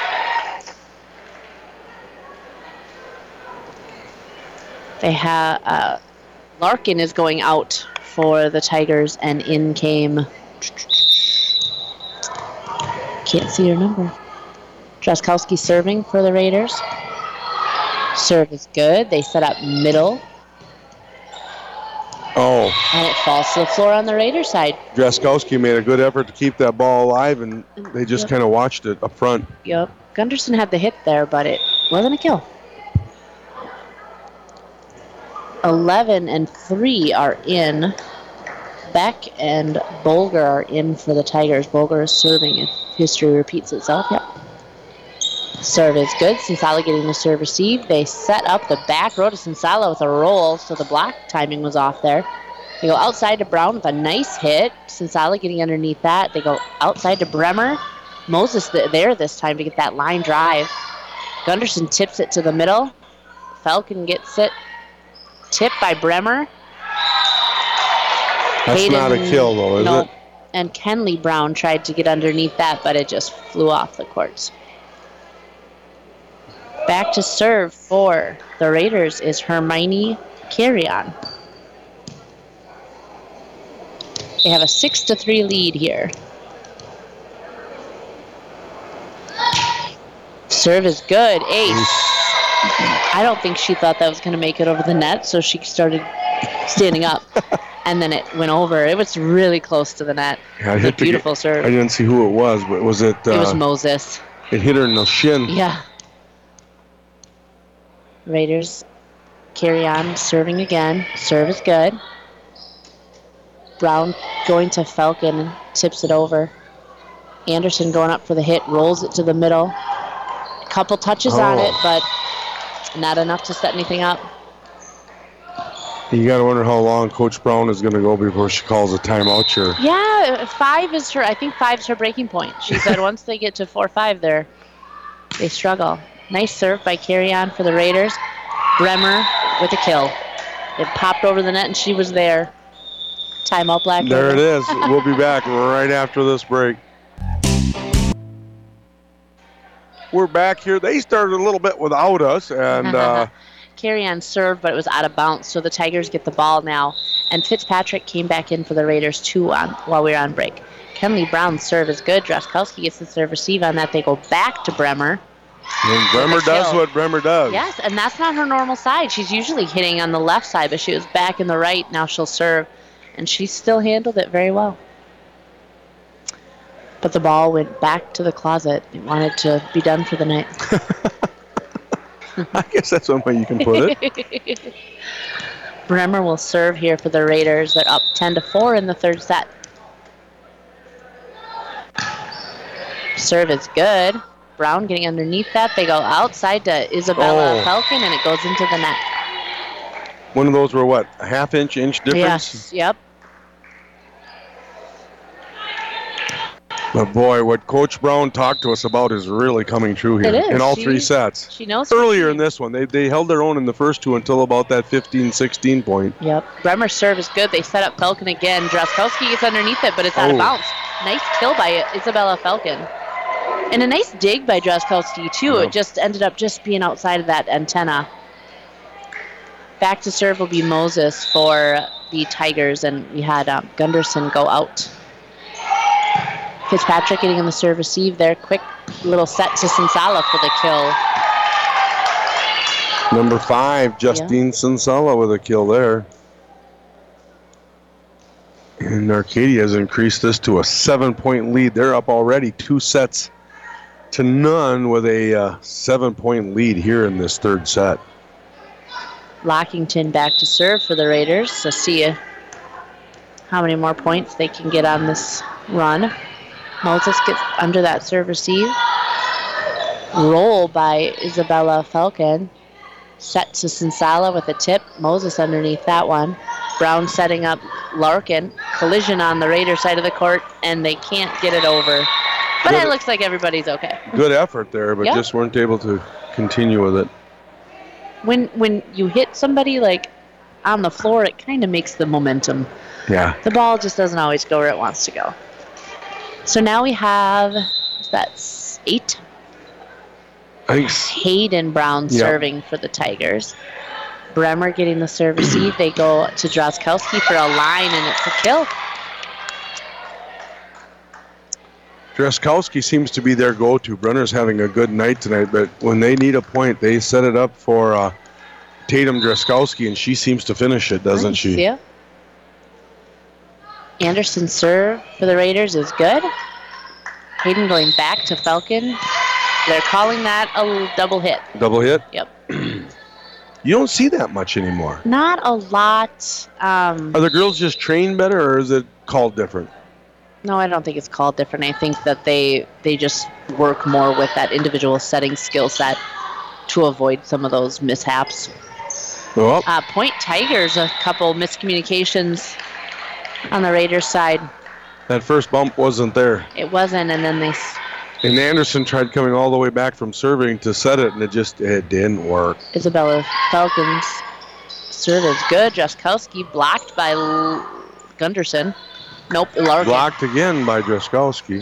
They have Larkin is going out for the Tigers, and in came, can't see her number, Draskowski serving for the Raiders. Serve is good. They set up middle. Oh. And it falls to the floor on the Raiders side. Draskowski made a good effort to keep that ball alive, and they just kind of watched it up front. Yep. Gunderson had the hit there, but it wasn't a kill. 11 and 3 are in. Beck and Bolger are in for the Tigers. Bolger is serving if history repeats itself. Yep. Serve is good. Sinsala getting the serve received. They set up the back row to Sinsala with a roll, so the block timing was off there. They go outside to Brown with a nice hit. Sinsala getting underneath that. They go outside to Bremer. Moses there this time to get that line drive. Gunderson tips it to the middle. Falcon gets it. Tipped by Bremer. That's Hayden, not a kill, though, is it? And Kenley Brown tried to get underneath that, but it just flew off the courts. Back to serve for the Raiders is Hermione Carrion. They have a 6-3 lead here. Serve is good. Ace. I don't think she thought that was going to make it over the net, so she started standing up. And then it went over. It was really close to the net. Yeah, it was a beautiful serve. I didn't see who it was, but was it? It was Moses. It hit her in the shin. Yeah. Raiders carry on, serving again. Serve is good. Brown going to Falcon and tips it over. Anderson going up for the hit, rolls it to the middle. A couple touches on it, but not enough to set anything up. You got to wonder how long Coach Brown is going to go before she calls a timeout here. Yeah, 5 is her. I think 5 is her breaking point. She said once they get to 4-5, they struggle. Nice serve by Carrion for the Raiders. Bremer with a kill. It popped over the net, and she was there. Timeout, Black. There it is. We'll be back right after this break. We're back here. They started a little bit without us, and Carrion served, but it was out of bounds, so the Tigers get the ball now. And Fitzpatrick came back in for the Raiders, too, while we were on break. Kenley Brown's serve is good. Draskowski gets the serve receive on that. They go back to Bremer. And Bremer does what Bremer does. Yes, and that's not her normal side. She's usually hitting on the left side, but she was back in the right. Now she'll serve, and she still handled it very well. But the ball went back to the closet. It wanted to be done for the night. I guess that's one way you can put it. Bremer will serve here for the Raiders. They're up 10-4 in the third set. Serve is good. Brown getting underneath that. They go outside to Isabella Falcon, and it goes into the net. One of those were what, a half-inch difference? Yes, yep. But boy, what Coach Brown talked to us about is really coming true here. It is. In all 3 sets. She knows. Earlier in this one, they held their own in the first 2 until about that 15-16 point. Yep. Bremer's serve is good. They set up Falcon again. Draskowski gets underneath it, but it's out of bounds. Nice kill by Isabella Falcon. And a nice dig by Draskowski, too. Yeah. It just ended up just being outside of that antenna. Back to serve will be Moses for the Tigers, and we had Gunderson go out. Fitzpatrick getting on the serve receive there. Quick little set to Sinsala for the kill. Number 5, Justine Sinsala with a kill there. And Arcadia has increased this to a 7-point lead. They're up already 2-0 with a 7-point lead here in this third set. Lockington back to serve for the Raiders. So see how many more points they can get on this run. Moses gets under that serve receive. Roll by Isabella Falcon. Set to Sinsala with a tip. Moses underneath that one. Brown setting up Larkin. Collision on the Raider side of the court, and they can't get it over. But it looks like everybody's okay. Good effort there, but just weren't able to continue with it. When you hit somebody like on the floor, it kind of makes the momentum Yeah. The ball just doesn't always go where it wants to go. So now we have, that's 8. Thanks. Hayden Brown serving for the Tigers. Bremer getting the serve receive. They go to Droskowski for a line, and it's a kill. Droskowski seems to be their go-to. Brenner's having a good night tonight, but when they need a point, they set it up for Tatum Droskowski, and she seems to finish it, doesn't she? Yeah. Anderson's serve for the Raiders is good. Hayden going back to Falcon. They're calling that a double hit. Double hit? Yep. You don't see that much anymore. Not a lot. Are the girls just trained better, or is it called different? No, I don't think it's called different. I think that they just work more with that individual setting skill set to avoid some of those mishaps. Well, Point Tigers, a couple miscommunications on the Raiders side. that first bump wasn't there. It wasn't, and then And Anderson tried coming all the way back from serving to set it, and it didn't work. Isabella Falcons serve is good. Droskowski blocked by Gunderson. Nope, Larkin. Blocked again by Droskowski.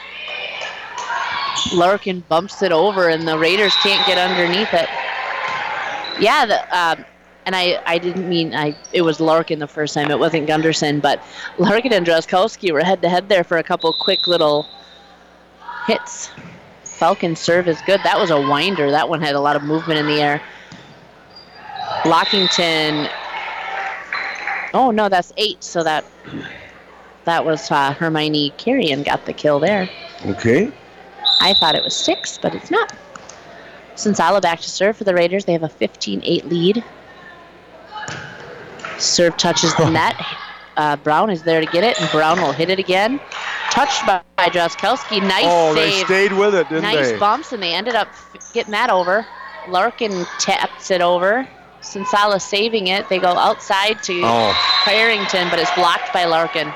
Larkin bumps it over, and the Raiders can't get underneath it. Yeah, and I didn't mean it was Larkin the first time. It wasn't Gunderson, but Larkin and Droskowski were head-to-head there for a couple quick little hits. Falcon's serve is good. That was a winder. That one had a lot of movement in the air. Lockington. Oh, no, that's 8, so that was Hermione Carrion got the kill there. Okay. I thought it was 6, but it's not. Sensala back to serve for the Raiders. They have a 15-8 lead. Serve touches the net. Brown is there to get it, and Brown will hit it again. Touched by Droskowski. Nice save. They stayed with it, didn't they? Nice bumps, and they ended up getting that over. Larkin taps it over. Sensala saving it. They go outside to Carrington, but it's blocked by Larkin.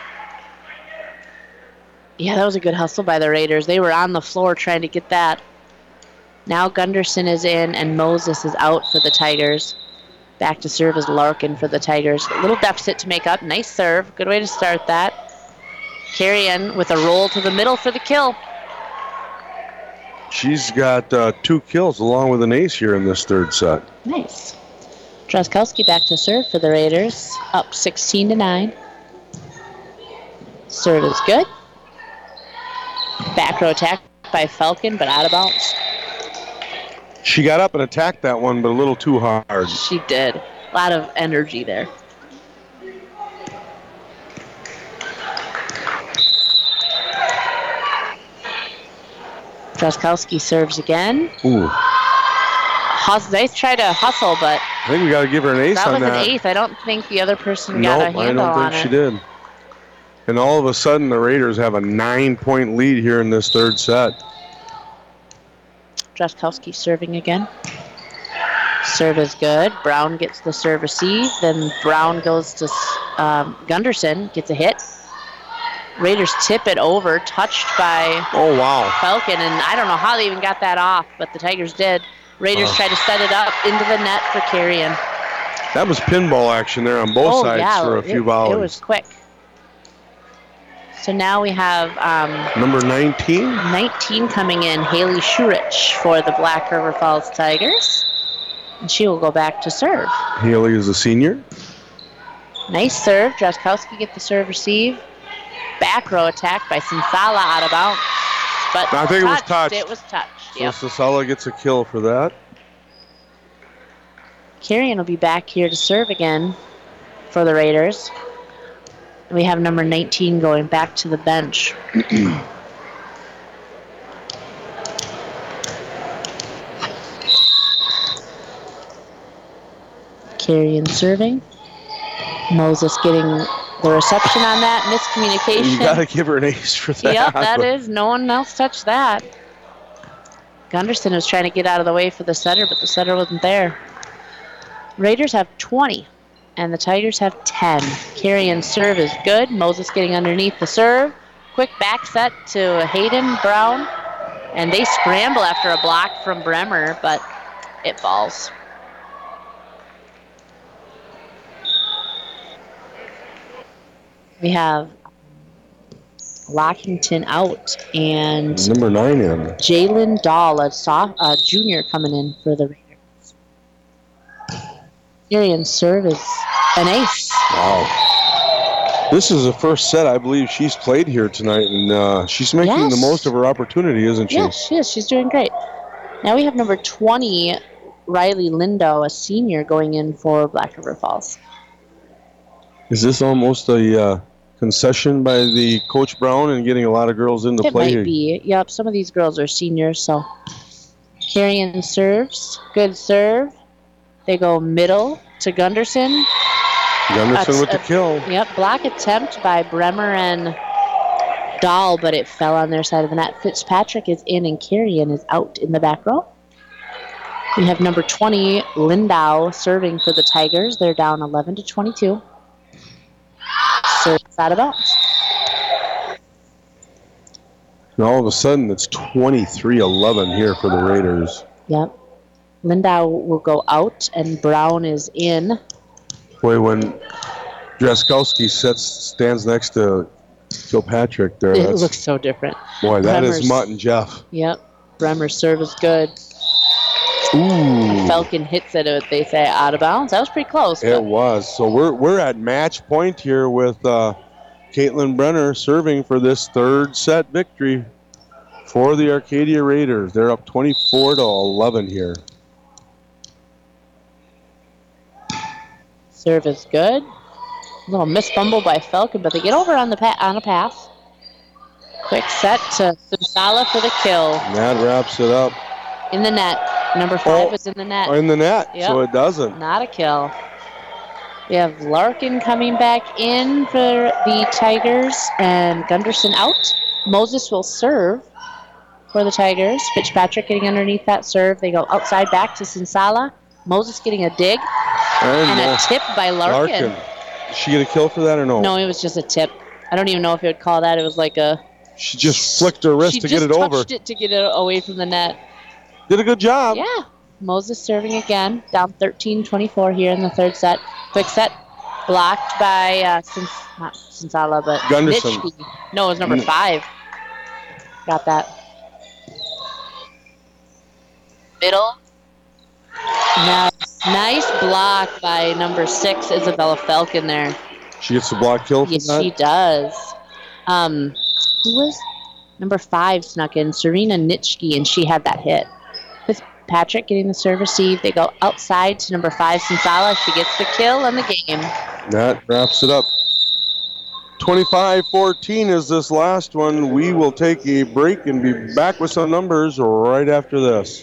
Yeah, that was a good hustle by the Raiders. They were on the floor trying to get that. Now Gunderson is in, and Moses is out for the Tigers. Back to serve is Larkin for the Tigers. A little deficit to make up. Nice serve. Good way to start that. Carrion with a roll to the middle for the kill. She's got 2 kills along with an ace here in this third set. Nice. Droskowski back to serve for the Raiders. Up 16-9. Serve is good. Back row attack by Falcon, but out of bounds. She got up and attacked that one, but a little too hard. She did. A lot of energy there. Droskowski serves again. Ooh. They try to hustle, but I think we got to give her an ace on that. That was an ace. I don't think the other person got a handle on it. Nope, I don't think she did. And all of a sudden, the Raiders have a 9-point lead here in this third set. Droskowski serving again. Serve is good. Brown gets the serve receive. Then Brown goes to Gunderson, gets a hit. Raiders tip it over, touched by Falcon, and I don't know how they even got that off, but the Tigers did. Raiders try to set it up into the net for Carrion. That was pinball action there on both sides for a few volleys. It was quick. So now we have number 19? 19 coming in, Haley Shurich for the Black River Falls Tigers. And she will go back to serve. Haley is a senior. Nice serve. Droskowski get the serve receive. Back row attack by Sensala out of bounds. But I think it was touched. It was touched. So Sensala gets a kill for that. Carrion will be back here to serve again for the Raiders. We have number 19 going back to the bench. Carrion serving. Moses getting the reception on that. Miscommunication. You got to give her an ace for that. Yep, that is. No one else touched that. Gunderson was trying to get out of the way for the setter, but the setter wasn't there. Raiders have 20, and the Tigers have 10. Carrion serve is good. Moses getting underneath the serve. Quick back set to Hayden Brown, and they scramble after a block from Bremer, but it falls. We have Lockington out and Number 9 in. Jalen Dahl, a junior, coming in for the Raiders. Syrian serve is an ace. Wow. This is the first set I believe she's played here tonight, and she's making the most of her opportunity, isn't she? Yes, she is. She's doing great. Now we have number 20, Riley Lindo, a senior, going in for Black River Falls. Is this almost a concession by the Coach Brown and getting a lot of girls into play? It might be. Yep, some of these girls are seniors, so. Carrion serves. Good serve. They go middle to Gunderson. Gunderson with the kill. Yep, block attempt by Bremer and Dahl, but it fell on their side of the net. Fitzpatrick is in and Carrion is out in the back row. We have number 20, Lindau, serving for the Tigers. They're down 11-22. Serves out of bounds. And all of a sudden, it's 23-11 here for the Raiders. Yep. Lindau will go out, and Brown is in. Boy, when Draskowski stands next to Kilpatrick there, It looks so different. Boy, that is Bremer's- Mutt and Jeff. Yep. Bremer's serve is good. Ooh. Falcon hits it, they say, out of bounds. That was pretty close. It was. So we're at match point here with Caitlin Brenner serving for this third set victory for the Arcadia Raiders. They're up 24-11 here. Serve is good. A little miss fumble by Falcon, but they get over on a pass. Quick set to Sinsala for the kill. And that wraps it up. In the net. Number 5 is in the net. In the net, Yep. so it doesn't. Not a kill. We have Larkin coming back in for the Tigers and Gunderson out. Moses will serve for the Tigers. Fitzpatrick getting underneath that serve. They go outside back to Sinsala. Moses getting a dig and a tip by Larkin. Did she get a kill for that or no? No, it was just a tip. I don't even know if you would call that. It was like a... She just flicked her wrist to get it over. She just touched it to get it away from the net. Did a good job. Yeah. Moses serving again. Down 13-24 here in the third set. Quick set. Blocked by, not Sinsala, but Gunderson. Nitschke. No, it was number 5. Got that. Middle. Now, nice block by number 6, Isabella Falcon there. She gets the block kill for Yes, that? she does. Who was number 5 snuck in? Serena Nitschke, and she had that hit. Fitzpatrick getting the serve receive. They go outside to number 5, Sinsala. She gets the kill in the game. That wraps it up. 25-14 is this last one. We will take a break and be back with some numbers right after this.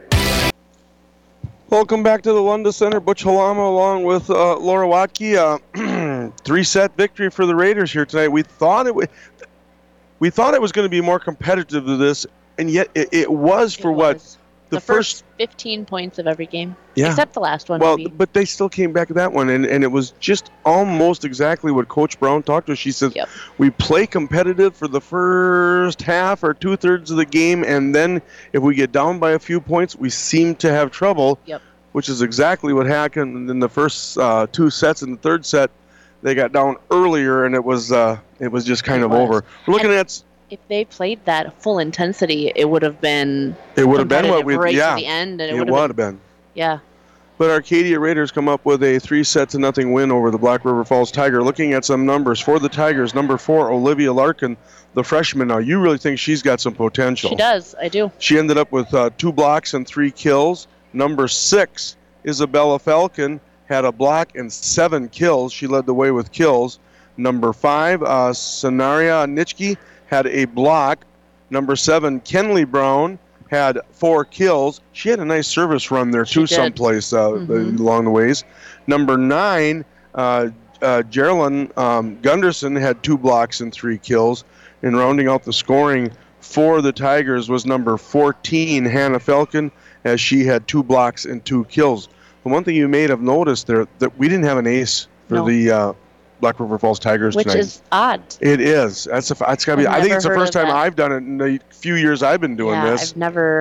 Welcome back to the Lunda Center. Butch Halama along with Laura Watke. 3-set victory for the Raiders here tonight. We thought it was going to be more competitive than this, and yet it was for the first 15 points of every game. Yeah. Except the last one. Well, maybe. but they still came back to that one, and it was just almost exactly what Coach Brown talked to us. She says, we play competitive for the first half or 2/3 of the game, and then if we get down by a few points, we seem to have trouble, which is exactly what happened in the first 2 sets. In the third set, they got down earlier, and it was just kind of over. We're looking at... If they played that full intensity, it would have been. It would have been what we. Right Yeah. to the end, and it would have been. Yeah. But Arcadia Raiders come up with a 3-0 win over the Black River Falls Tiger. Looking at some numbers for the Tigers, number 4, Olivia Larkin, the freshman. Now, you really think she's got some potential. She does. I do. She ended up with 2 blocks and 3 kills. Number 6, Isabella Falcon, had a block and 7 kills. She led the way with kills. Number 5, Sanaria Nitschke, had a block. Number 7, Kenley Brown, had 4 kills. She had a nice service run there, too, someplace along the ways. Number 9, Geraldine Gunderson, had 2 blocks and 3 kills. And rounding out the scoring for the Tigers was number 14, Hannah Falcon, as she had 2 blocks and 2 kills. The one thing you may have noticed there, that we didn't have an ace for the Black River Falls Tigers tonight. Which is odd. It is. That's got to be. I think it's the first time I've done it in the few years I've been doing this. I've never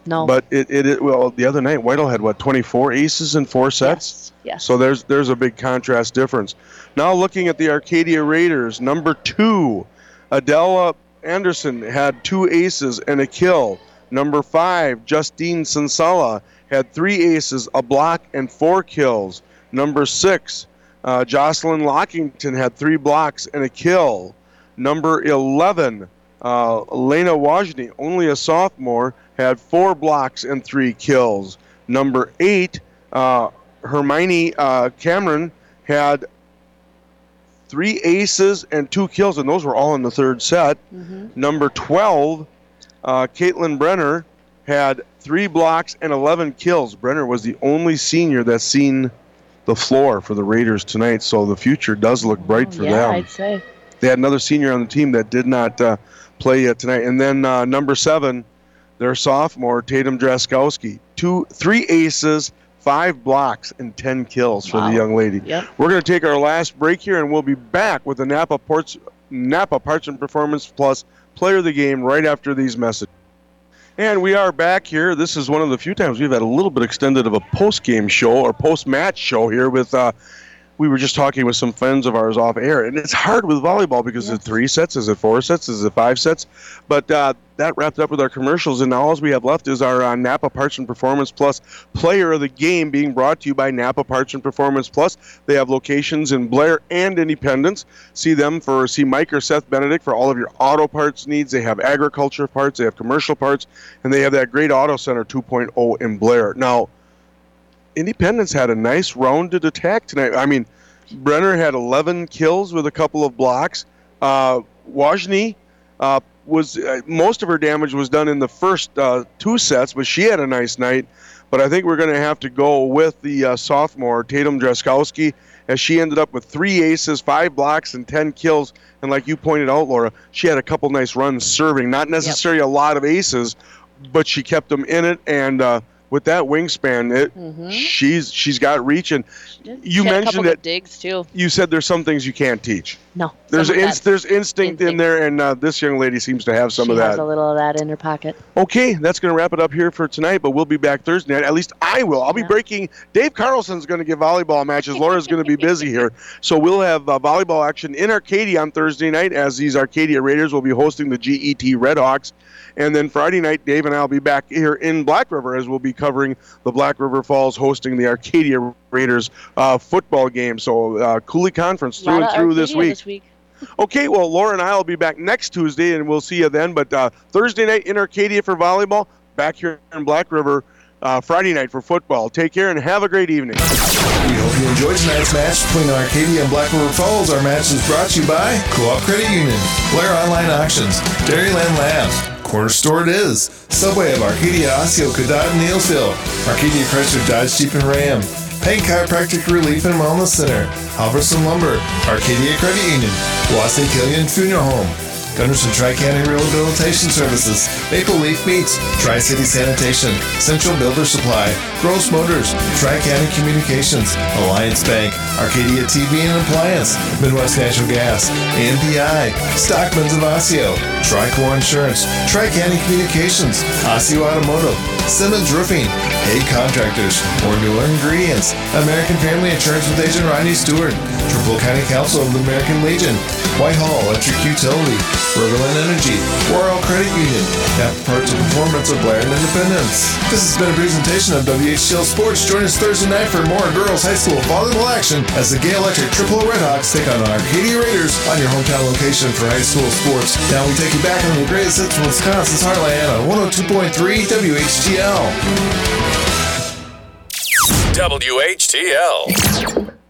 No. But well, the other night, Whitehall had, 24 aces in 4 sets? Yes. So there's a big contrast difference. Now looking at the Arcadia Raiders, number 2, Adela Anderson had 2 aces and a kill. Number 5, Justine Sansala had 3 aces, a block, and 4 kills. Number 6, Jocelyn Lockington had 3 blocks and a kill. Number 11, Elena Wajny, only a sophomore, had 4 blocks and 3 kills. Number 8, Hermione Cameron had 3 aces and 2 kills, and those were all in the 3rd set. Number 12, Caitlin Brenner had 3 blocks and 11 kills. Brenner was the only senior that's seen the floor for the Raiders tonight, so the future does look bright for them. Yeah, I'd say. They had another senior on the team that did not play yet tonight. And then number 7, their sophomore, Tatum Draskowski. 3 aces, 5 blocks, and 10 kills for the young lady. Yep. We're going to take our last break here, and we'll be back with the Napa Parts and Performance Plus Player of the Game right after these messages. And we are back here. This is one of the few times we've had a little bit extended of a post-game show or post-match show here with we were just talking with some friends of ours off air, and it's hard with volleyball because it's 3 sets, is it 4 sets, is it 5 sets? But that wrapped up with our commercials, and now all we have left is our Napa Parts and Performance Plus Player of the Game, being brought to you by Napa Parts and Performance Plus. They have locations in Blair and Independence. See Mike or Seth Benedict for all of your auto parts needs. They have agriculture parts, they have commercial parts, and they have that great Auto Center 2.0 in Blair. Now, Independence had a nice rounded attack tonight. I mean, Brenner had 11 kills with a couple of blocks. Wajny was most of her damage was done in the first 2 sets, but she had a nice night. But I think we're going to have to go with the sophomore, Tatum Draskowski, as she ended up with 3 aces, 5 blocks, and 10 kills. And like you pointed out, Laura, she had a couple nice runs serving. Not necessarily a lot of aces, but she kept them in it. And with that wingspan, she's got reach. And you mentioned that digs too. You said there's some things you can't teach. No, there's instinct in there, and this young lady seems to have some of that. She has a little of that in her pocket. Okay, that's going to wrap it up here for tonight, but we'll be back Thursday night. At least I will. I'll be breaking. Dave Carlson's going to give volleyball matches. Laura's going to be busy here. So we'll have volleyball action in Arcadia on Thursday night, as these Arcadia Raiders will be hosting the GET Redhawks. And then Friday night, Dave and I will be back here in Black River, as we'll be covering the Black River Falls hosting the Arcadia Raiders football game. So Cooley Conference through and through this week. Okay, well, Laura and I will be back next Tuesday, and we'll see you then. But Thursday night in Arcadia for volleyball, back here in Black River Friday night for football. Take care and have a great evening. We hope you enjoyed tonight's match between Arcadia and Black River Falls. Our match is brought to you by Co-op Credit Union, Blair Online Auctions, Dairyland Labs, Corner Store It Is, Subway of Arcadia, Osseo, Cadott, and Neilsville, Arcadia Chrysler Dodge Jeep and Ram, Pain Chiropractic Relief and Wellness Center, Halverson Lumber, Arcadia Credit Union, Wassey Killian Funeral Home, Gunderson Tri-County Rehabilitation Services, Maple Leaf Meats, Tri-City Sanitation, Central Builder Supply, Gross Motors, Tri-County Communications, Alliance Bank, Arcadia TV and Appliance, Midwest Natural Gas, ANPI, Stockman's of Osseo, Tricor Insurance, Tri-County Communications, Osseo Automotive, Simmons Roofing, Hague Contractors, Ormular Ingredients, American Family Insurance with Agent Rodney Stewart, Trumbull County Council of the American Legion, Whitehall Electric Utility, Riverland Energy, Royal Credit Union, Napa Parts and Performance of Blair and Independence. This has been a presentation of WHTL Sports. Join us Thursday night for more girls high school volleyball action as the Gay Electric Triple Redhawks take on Arcadia Raiders on your hometown location for high school sports. Now we take you back into the greatest hits from Wisconsin's heartland on 102.3 WHTL. WHTL.